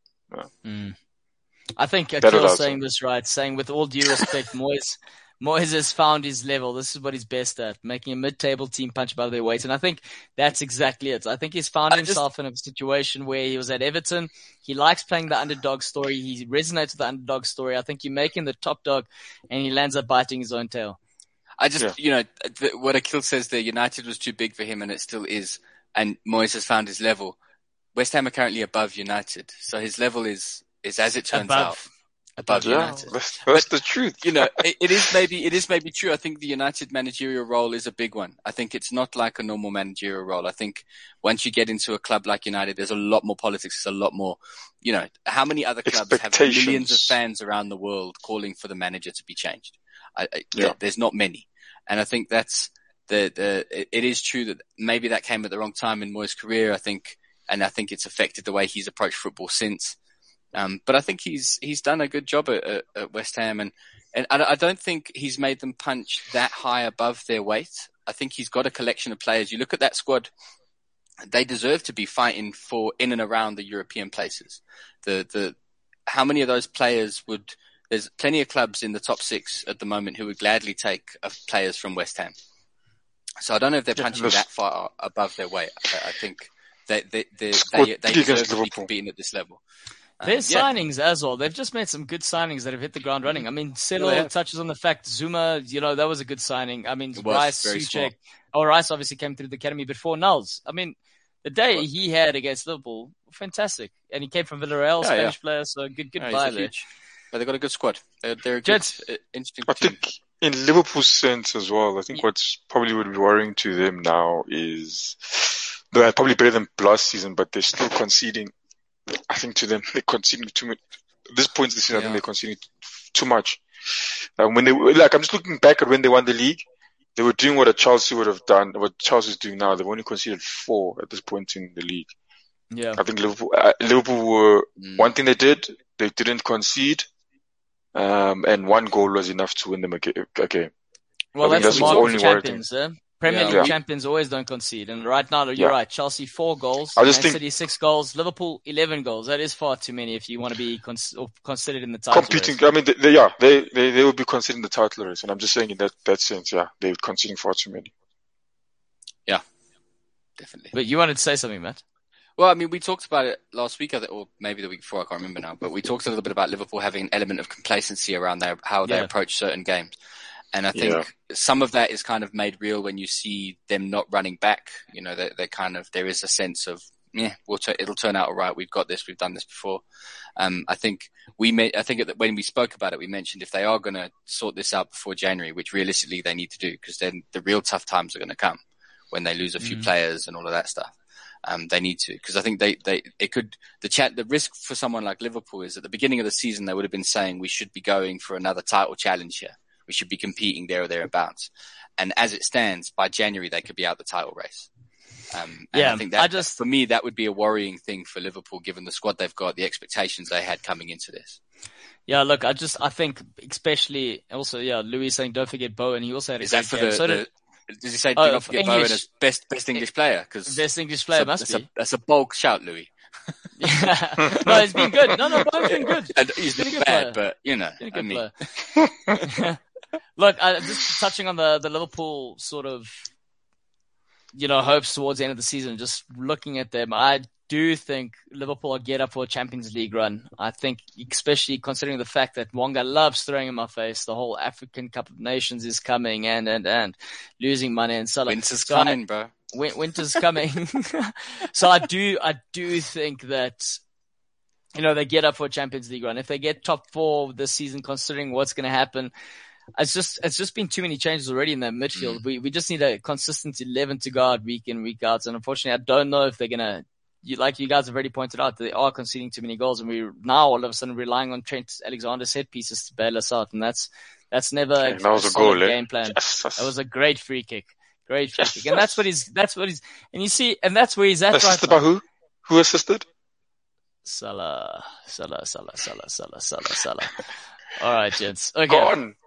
Mm. I think Better Akil's answer. saying this right, saying with all due respect, Moyes, Moyes has found his level. This is what he's best at, making a mid-table team punch above their weight. And I think that's exactly it. I think he's found I just- himself in a situation where he was at Everton. He likes playing the underdog story. He resonates with the underdog story. I think you make him the top dog and he lands up biting his own tail. I just, Yeah. you know, th- what Akil says there, United was too big for him and it still is. And Moyes has found his level. West Ham are currently above United. So his level is, is as it turns Above. out, above Yeah, United. that's, that's the truth. You know, it, it is maybe, it is maybe true. I think the United managerial role is a big one. I think it's not like a normal managerial role. I think once you get into a club like United, there's a lot more politics. There's a lot more, you know, how many other clubs have Expectations. millions of fans around the world calling for the manager to be changed? I, I, Yeah. There's not many. And I think that's the, the, it, it is true that maybe that came at the wrong time in Moyes' career. I think, and I think it's affected the way he's approached football since. Um, but I think he's, he's done a good job at, at, at West Ham and, and I, I don't think he's made them punch that high above their weight. I think he's got a collection of players. You look at that squad, they deserve to be fighting for in and around the European places. The, the, how many of those players would, there's plenty of clubs in the top six at the moment who would gladly take uh, players from West Ham. So I don't know if they're Yeah, punching there's- that far above their weight. I, I think they, they, they, Squad they, they big deserve against to be Liverpool. competing at this level. Um, There's yeah. signings as well. They've just made some good signings that have hit the ground running. I mean, Yeah, Settle they have. touches on the fact Zuma, you know, that was a good signing. I mean, It was Rice, very Suchek. Oh, Rice obviously came through the academy before Nulls. I mean, the day he had against Liverpool, fantastic. And he came from Villarreal, Yeah, Spanish yeah. player, so good, good Yeah, buy he's a there. huge, but they've got a good squad. They're, they're a good, Jets. uh, interesting I team. think in Liverpool's sense as well, I think Yeah. what's probably would be worrying to them now is they're probably better than last season, but they're still conceding. I think to them, they're conceding too much. At this point this season, I think Yeah. they're conceding too much. Um, when they, like, I'm just looking back at when they won the league, they were doing what a Chelsea would have done, what Chelsea's doing now. They've only conceded four at this point in the league. Yeah. I think Liverpool, uh, Liverpool were, Mm. one thing they did, they didn't concede. Um, and one goal was enough to win them a, ga- a game. Well, I think that's the that's mark the of only worrying champions, eh? Premier Yeah, League we- champions always don't concede. And right now, you're Yeah. right. Chelsea, four goals. I just Man think- City, six goals. Liverpool, eleven goals. That is far too many if you want to be cons- or considered in the title Competing, race. I mean, they, they, yeah, they, they, they would be considering the title race. And I'm just saying in that, that sense, yeah, they're conceding far too many. Definitely. But you wanted to say something, Matt? Well, I mean, we talked about it last week, I think, or maybe the week before, I can't remember now, but we talked a little bit about Liverpool having an element of complacency around their, how they Yeah. approach certain games. And I think Yeah. some of that is kind of made real when you see them not running back. You know, they're, they're kind of, there is a sense of, yeah, we'll t- it'll turn out all right. We've got this. We've done this before. Um, I think we may, I think that when we spoke about it, we mentioned if they are going to sort this out before January, which realistically they need to do, because then the real tough times are going to come when they lose a few Mm. players and all of that stuff. Um, they need to, because I think they, they, it could, the chat, the risk for someone like Liverpool is at the beginning of the season, they would have been saying we should be going for another title challenge here. We should be competing there or thereabouts. And as it stands, by January, they could be out the title race. Um, and Yeah, I think that, I just- for me, that would be a worrying thing for Liverpool, given the squad they've got, the expectations they had coming into this. Yeah, look, I just, I think especially also, yeah, Louis saying don't forget Bowen. He also had a Is great that for game. the, so the did does he say do Oh, not forget Bowen English- as best, best English player? Cause best English player that's, must a, be. that's a bold shout, Louis. Yeah. No, he's been good. No, no, Bowen's been good. And he's Been a been good bad, player. but you know, Been a I good mean, player. Look, I, just touching on the, the Liverpool sort of, you know, hopes towards the end of the season, just looking at them, I do think Liverpool will get up for a Champions League run. I think, especially considering the fact that Wonga loves throwing in my face, the whole African Cup of Nations is coming and, and, and losing money and Salah. winter's So I- coming, bro. Win- winter's coming. So I do, I do think that, you know, they get up for a Champions League run. If they get top four this season, considering what's going to happen, it's just, it's just been too many changes already in that midfield. Mm. We, we just need a consistent eleven to guard week in, week out. And unfortunately, I don't know if they're going to you, like you guys have already pointed out, they are conceding too many goals, and we're now all of a sudden relying on Trent Alexander set pieces to bail us out, and that's that's never Yeah, a, that was a a solid goal, eh? game plan. Yes, yes. That was a great free kick, great free Yes, kick, and that's what he's that's what he's and you see, and that's where he's at Assisted right by now. who? Who assisted? Salah, Salah, Salah, Salah, Salah, Salah, Salah. All right, gents. Okay. Go on.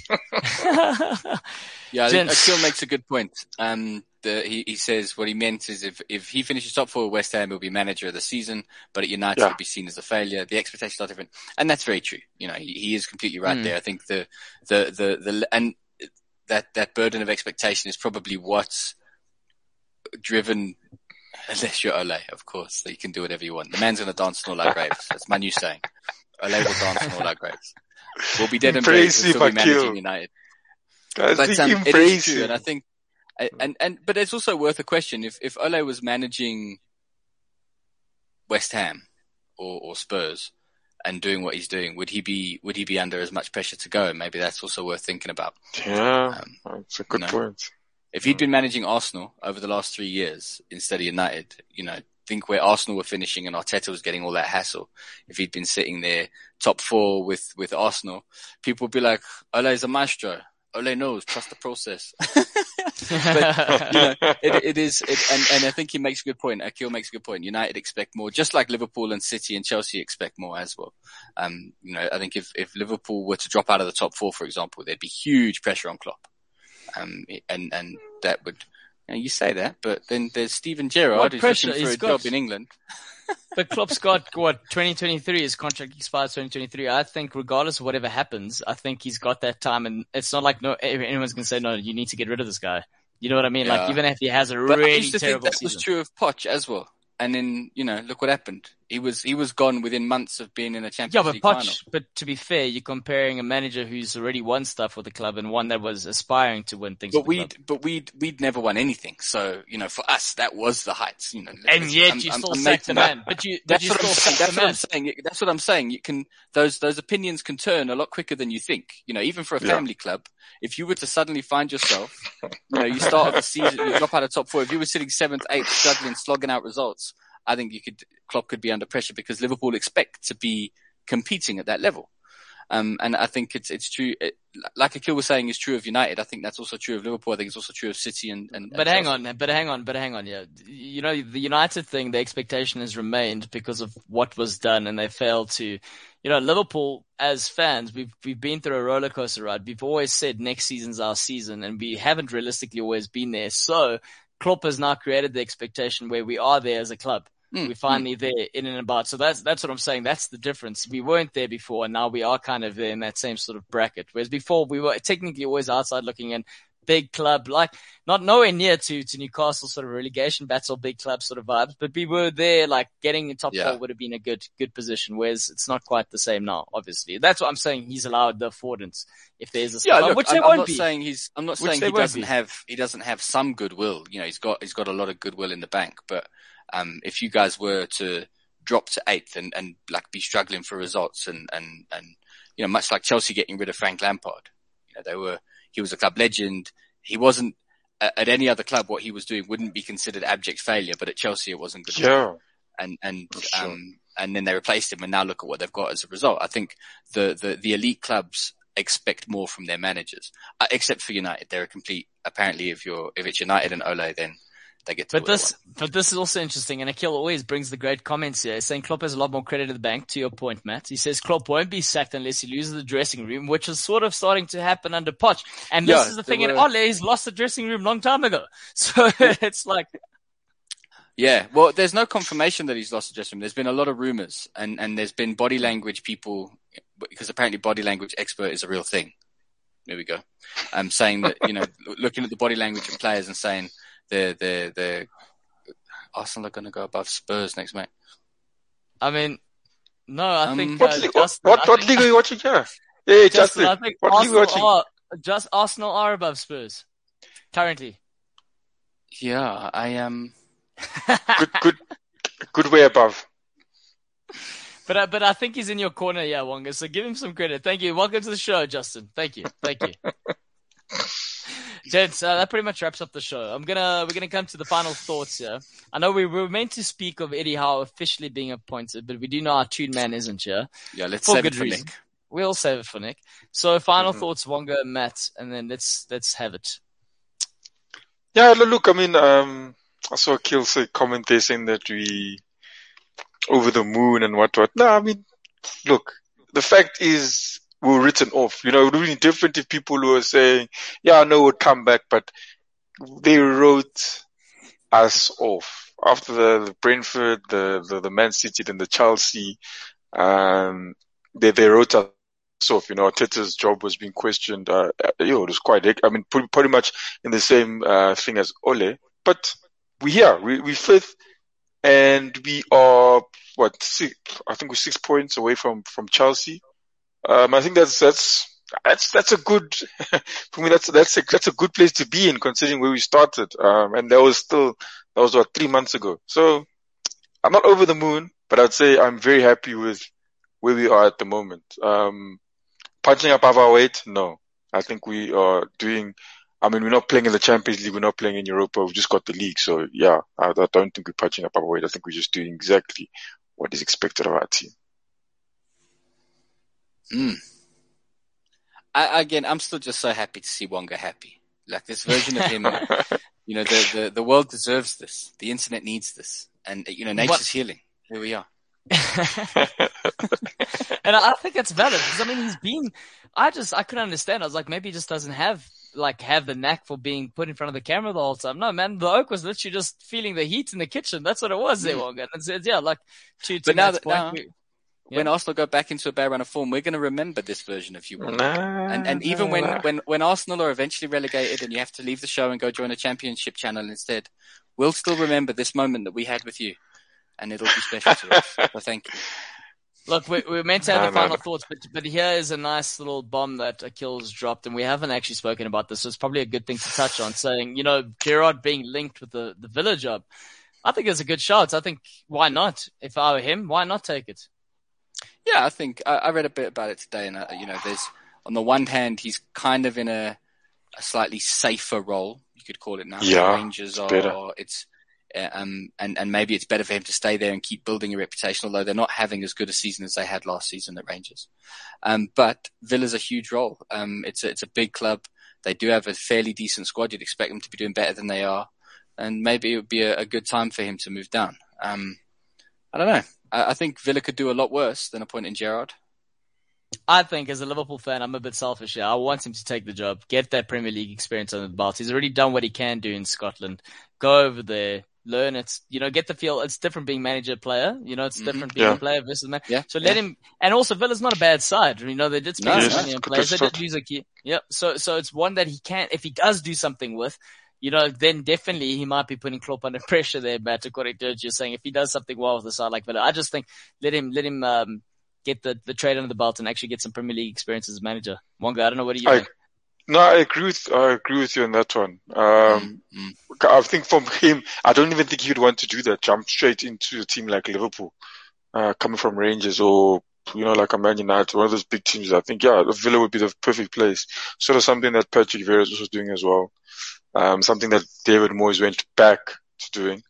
Yeah, I think Gents. Akil makes a good point. Um, the, he, he says what he meant is if, if he finishes top four at West Ham, he'll be manager of the season, but at United, Yeah. he'll be seen as a failure. The expectations are different. And that's very true. You know, he, he is completely right Mm. there. I think the, the, the, the, and that, that burden of expectation is probably what's driven, unless you're Ole, of course, so you can do whatever you want. The man's going to dance on all our graves. That's my new saying. Ole will dance on all our graves. We'll be dead and buried. We'll Praise still be him, managing Akil. United. Guys, But um, him it is praise true, him. and I think, and and but it's also worth a question. If if Ole was managing West Ham or, or Spurs and doing what he's doing, would he be would he be under as much pressure to go? Maybe that's also worth thinking about. Yeah, Um, that's a good you know. point. If he'd been managing Arsenal over the last three years instead of United, you know, think where Arsenal were finishing and Arteta was getting all that hassle. If he'd been sitting there top four with with Arsenal, people would be like, Ole is a maestro. Ole knows, trust the process. But, you know, it, it is, it, and, and I think he makes a good point. Akil makes a good point. United expect more, just like Liverpool and City and Chelsea expect more as well. Um, you know, I think if, if Liverpool were to drop out of the top four, for example, there'd be huge pressure on Klopp. Um, and, and that would, you know, you say that, but then there's Steven Gerrard What who's pressure? looking for He's a got- job in England. But Klopp's got, what, twenty twenty-three, his contract expires twenty twenty-three. I think regardless of whatever happens, I think he's got that time, and it's not like no anyone's going to say, no, you need to get rid of this guy. You know what I mean? Yeah. Like, even if he has a But I really used to think terrible that season. was true of Poch as well. And then, you know, look what happened. He was, he was gone within months of being in a Champions Yeah, but League final. Poch, but to be fair, you're comparing a manager who's already won stuff with the club and one that was aspiring to win things But with the club. we'd, but we'd, we'd never won anything. So, you know, for us, that was the heights, you know. And yet I'm- you I'm- still I'm sacked the making- man. But you, but That's you what still I'm saying. sacked That's the what man. I'm saying. That's what I'm saying. You can, those, those opinions can turn a lot quicker than you think. You know, even for a Yeah. family club, if you were to suddenly find yourself, you know, you start off the season, you drop out of top four. If you were sitting seventh, eighth, struggling, slogging out results, I think you could, Klopp could be under pressure because Liverpool expect to be competing at that level. Um, and I think it's, it's true. It, like Akil was saying is true of United. I think that's also true of Liverpool. I think it's also true of City and, and, But and hang Chelsea. on, but hang on, but hang on, yeah. You know, the United thing, the expectation has remained because of what was done, and they failed to, you know, Liverpool, as fans, we've, we've been through a roller coaster ride. We've always said next season's our season, and we haven't realistically always been there. So Klopp has now created the expectation where we are there as a club. Mm, We're finally there in and about. So that's, that's what I'm saying. That's the difference. We weren't there before, and now we are kind of there in that same sort of bracket. Whereas before we were technically always outside looking in, big club, like not nowhere near to, to Newcastle sort of relegation battle, big club sort of vibes, but we were there, like getting in top Yeah. four would have been a good, good position. Whereas it's not quite the same now, obviously. That's what I'm saying. He's allowed the affordance if there's a Yeah, spot, look, which I'm, there I'm won't not be. saying he's. I'm not Which saying they he won't doesn't be. have. He doesn't have some goodwill. You know, he's got. He's got a lot of goodwill in the bank. But um, if you guys were to drop to eighth and, and like be struggling for results and and and you know, much like Chelsea getting rid of Frank Lampard, you know, they were. He was a club legend. He wasn't at, at any other club. What he was doing wouldn't be considered abject failure. But at Chelsea, it wasn't good. Yeah. and and Sure. um and then they replaced him, and now look at what they've got as a result. I think the the, the elite clubs expect more from their managers, uh, except for United. They're a complete. Apparently, if you're if it's United and Ole, then they get to. But do what they this, want. but this is also interesting, and Akil always brings the great comments here, saying Klopp has a lot more credit at the bank, to your point, Matt. He says Klopp won't be sacked unless he loses the dressing room, which is sort of starting to happen under Poch. And this Yeah, is the there thing, and were- Ole, he's lost the dressing room long time ago. So it's like, Yeah, well, there's no confirmation that he's lost the dressing room. There's been a lot of rumors, and and there's been body language people, because apparently body language expert is a real thing. There we go. I'm saying that, you know, looking at the body language of players and saying the the the Arsenal are going to go above Spurs next match. I mean, no, I Um, think, What, uh, league, Justin, what, I what think, league are you watching here? Hey, Justin, Justin, I think what league are you Arsenal watching? are, just Arsenal are above Spurs, currently. Yeah, I am. Good, good, good way above. But uh, but I think he's in your corner, yeah, Wonga. So give him some credit. Thank you. Welcome to the show, Justin. Thank you. Thank you. Gents, uh, that pretty much wraps up the show. I'm gonna we're gonna come to the final thoughts here. I know we were meant to speak of Eddie Howe officially being appointed, but we do know our tune man isn't here. Yeah, let's for save good it for reason. Nick. We'll save it for Nick. So final Mhm. thoughts, Wonga and Matt, and then let's let's have it. Yeah, lo- look, I mean, um, I saw Kill say comment there saying that we over the moon and what what. No, I mean, look, the fact is we were written off. You know, it would be different if people were saying, yeah, I know we'll come back, but they wrote us off after the, the Brentford, the, the the Man City, then the Chelsea. Um, they they wrote us off. You know, Arteta's job was being questioned. Uh, uh, you know, it was quite. I mean, pretty, pretty much in the same uh, thing as Ole. But we here, we we fifth, and we are what six? I think we're six points away from from Chelsea. Um, I think that's that's that's that's a good for me. That's that's a that's a good place to be in, considering where we started. Um, and that was still that was what three months ago. So I'm not over the moon, but I'd say I'm very happy with where we are at the moment. Um, punching above our weight, no. I think we are doing. I mean, we're not playing in the Champions League. We're not playing in Europa. We've just got the league. So yeah, I, I don't think we're punching above our weight. I think we're just doing exactly what is expected of our team. Mm. I, again, I'm still just so happy to see Wonga happy. Like this version of him, you know, the, the, the world deserves this. The internet needs this. And, you know, nature's What? healing. Here we are. And I think it's valid because I mean he's been. I just I couldn't understand. I was like maybe he just doesn't have like have the knack for being put in front of the camera the whole time. No man, the oak was literally just feeling the heat in the kitchen. That's what it was there, Wonga. And it's, it's, yeah, like to to But now Matt's that- point. now- we- When Yeah. Arsenal go back into a bad run of form, we're going to remember this version of you. Wonga. Nah, And and even nah, when, nah. when, when Arsenal are eventually relegated and you have to leave the show and go join a championship channel instead, we'll still remember this moment that we had with you. And it'll be special to us. So thank you. Look, we, we're meant to have No, the no, final no. thoughts, but but here is a nice little bomb that Akil's dropped, and we haven't actually spoken about this, so it's probably a good thing to touch on. Saying, you know, Gerrard being linked with the, the Villa job, I think it's a good shout. I think, why not? If I were him, why not take it? Yeah, I think I, I read a bit about it today, and uh, you know, there's on the one hand he's kind of in a, a slightly safer role, you could call it now. Yeah, Rangers it's are, better. are it's uh, um and and maybe it's better for him to stay there and keep building a reputation, although they're not having as good a season as they had last season at Rangers. Um, but Villa's a huge role. Um, it's a, it's a big club. They do have a fairly decent squad. You'd expect them to be doing better than they are, and maybe it would be a, a good time for him to move down. Um, I don't know. I, I think Villa could do a lot worse than appointing Gerrard. I think as a Liverpool fan, I'm a bit selfish here. I want him to take the job, get that Premier League experience under the belt. He's already done what he can do in Scotland. Go over there, learn it, you know, get the feel. It's different being manager player. You know, it's Mhm. different being Yeah. a player versus man. Yeah. So let yeah. him, and also Villa's not a bad side. You know, they did spend No, some no, money on it's good players. They stuff. did lose a key. Yep. So, so it's one that he can, if he does do something with, you know, then definitely he might be putting Klopp under pressure there, Matt, according to what you're saying. If he does something well with a side like Villa, I just think let him, let him, um, get the, the trade under the belt and actually get some Premier League experience as a manager. Wonga, I don't know, what do you I, think? no, I agree with I agree with you on that one. Um, Mm, mm. I think from him, I don't even think he would want to do that. Jump straight into a team like Liverpool, uh, coming from Rangers or you know like a Man United, one of those big teams. I think yeah, Villa would be the perfect place. Sort of something that Patrick Vieira is also doing as well. Um, something that David Moyes went back to doing.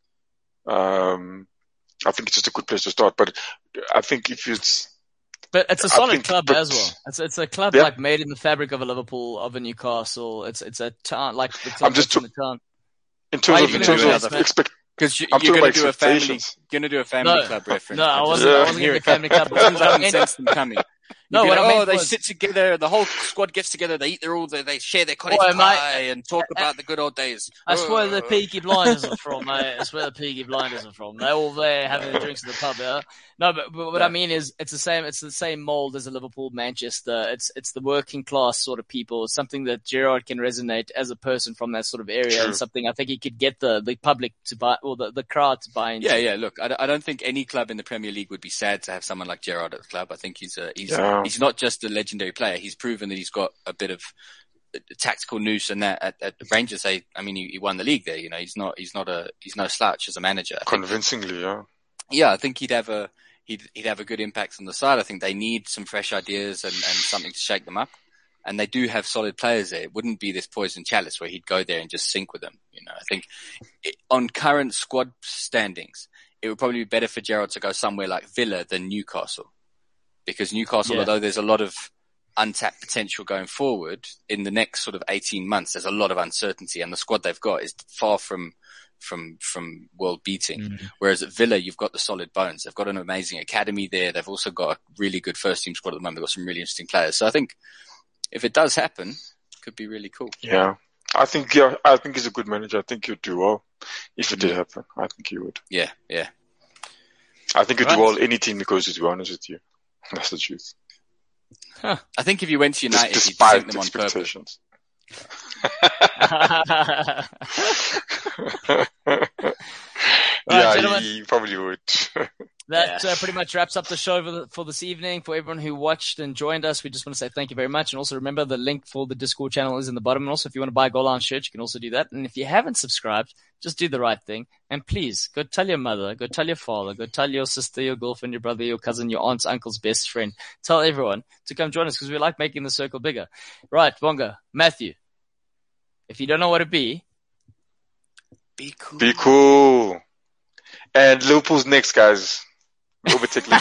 Um, I think it's just a good place to start. But I think if it's But it's a I solid think- club but- as well. It's it's a club Yeah. like made in the fabric of a Liverpool, of a Newcastle. It's it's a town like the club I'm just that's in the town. in Why terms are of you in gonna terms do of this, man? expect. Because you, I'm you're talking going about to do a family, expectations. going to do a family No, club reference. no, I just- wasn't. Yeah. I wasn't hear getting it the family club. Sometimes I I don't meant- sense them coming. No, You what go, I meant oh, they was- sit together. The whole squad gets together. They eat their all. They, they share their cottage Boy, mate, pie and talk about the good old days. That's where the Oh. Peaky Blinders are from, mate. That's where the Peaky Blinders are from. They're all there having their drinks at the pub, yeah? No, but, but what Yeah. I mean is, it's the same, it's the same mold as a Liverpool, Manchester. It's, it's the working class sort of people. It's something that Gerrard can resonate as a person from that sort of area, True. and something I think he could get the, the public to buy, or the, the crowd to buy into. Yeah, yeah. Look, I, don't- I don't think any club in the Premier League would be sad to have someone like Gerrard at the club. I think he's a, he's Yeah. he's not just a legendary player. He's proven that he's got a bit of a tactical nous, and that at, at Rangers, they, I mean, he, he won the league there. You know, he's not he's not a he's no slouch as a manager. I think, Convincingly, yeah. yeah, I think he'd have a he'd he'd have a good impact on the side. I think they need some fresh ideas and, and something to shake them up. and they do have solid players there. It wouldn't be this poison chalice where he'd go there and just sink with them. You know, I think it, on current squad standings, it would probably be better for Gerrard to go somewhere like Villa than Newcastle, because Newcastle, Yeah. although there's a lot of untapped potential going forward in the next sort of eighteen months, there's a lot of uncertainty, and the squad they've got is far from from from world beating. Mm. Whereas at Villa, you've got the solid bones. They've got an amazing academy there. They've also got a really good first team squad at the moment. They've got some really interesting players. So I think if it does happen, it could be really cool. Yeah. I think, yeah, I think he's a good manager. I think he'd do well if it did happen. I think he would. Yeah, yeah. I think he'd Right. do well any team he goes to, to be honest with you. That's the truth. I think if you went to Des- United, you'd Despite sink them on purpose. expectations. Right, yeah, gentlemen. he probably would. That Yeah. uh, pretty much wraps up the show for, the, for this evening. For everyone who watched and joined us, we just want to say thank you very much. And also remember, the link for the Discord channel is in the bottom. And also, if you want to buy a Goal Line shirt, you can also do that. And if you haven't subscribed, just do the right thing. And please, go tell your mother, go tell your father, go tell your sister, your girlfriend, your brother, your cousin, your aunt's uncle's best friend. Tell everyone to come join us, because we like making the circle bigger. Right, Bonga, Matthew, if you don't know what it be, Be cool. Be cool. And Liverpool's next, guys. Overtake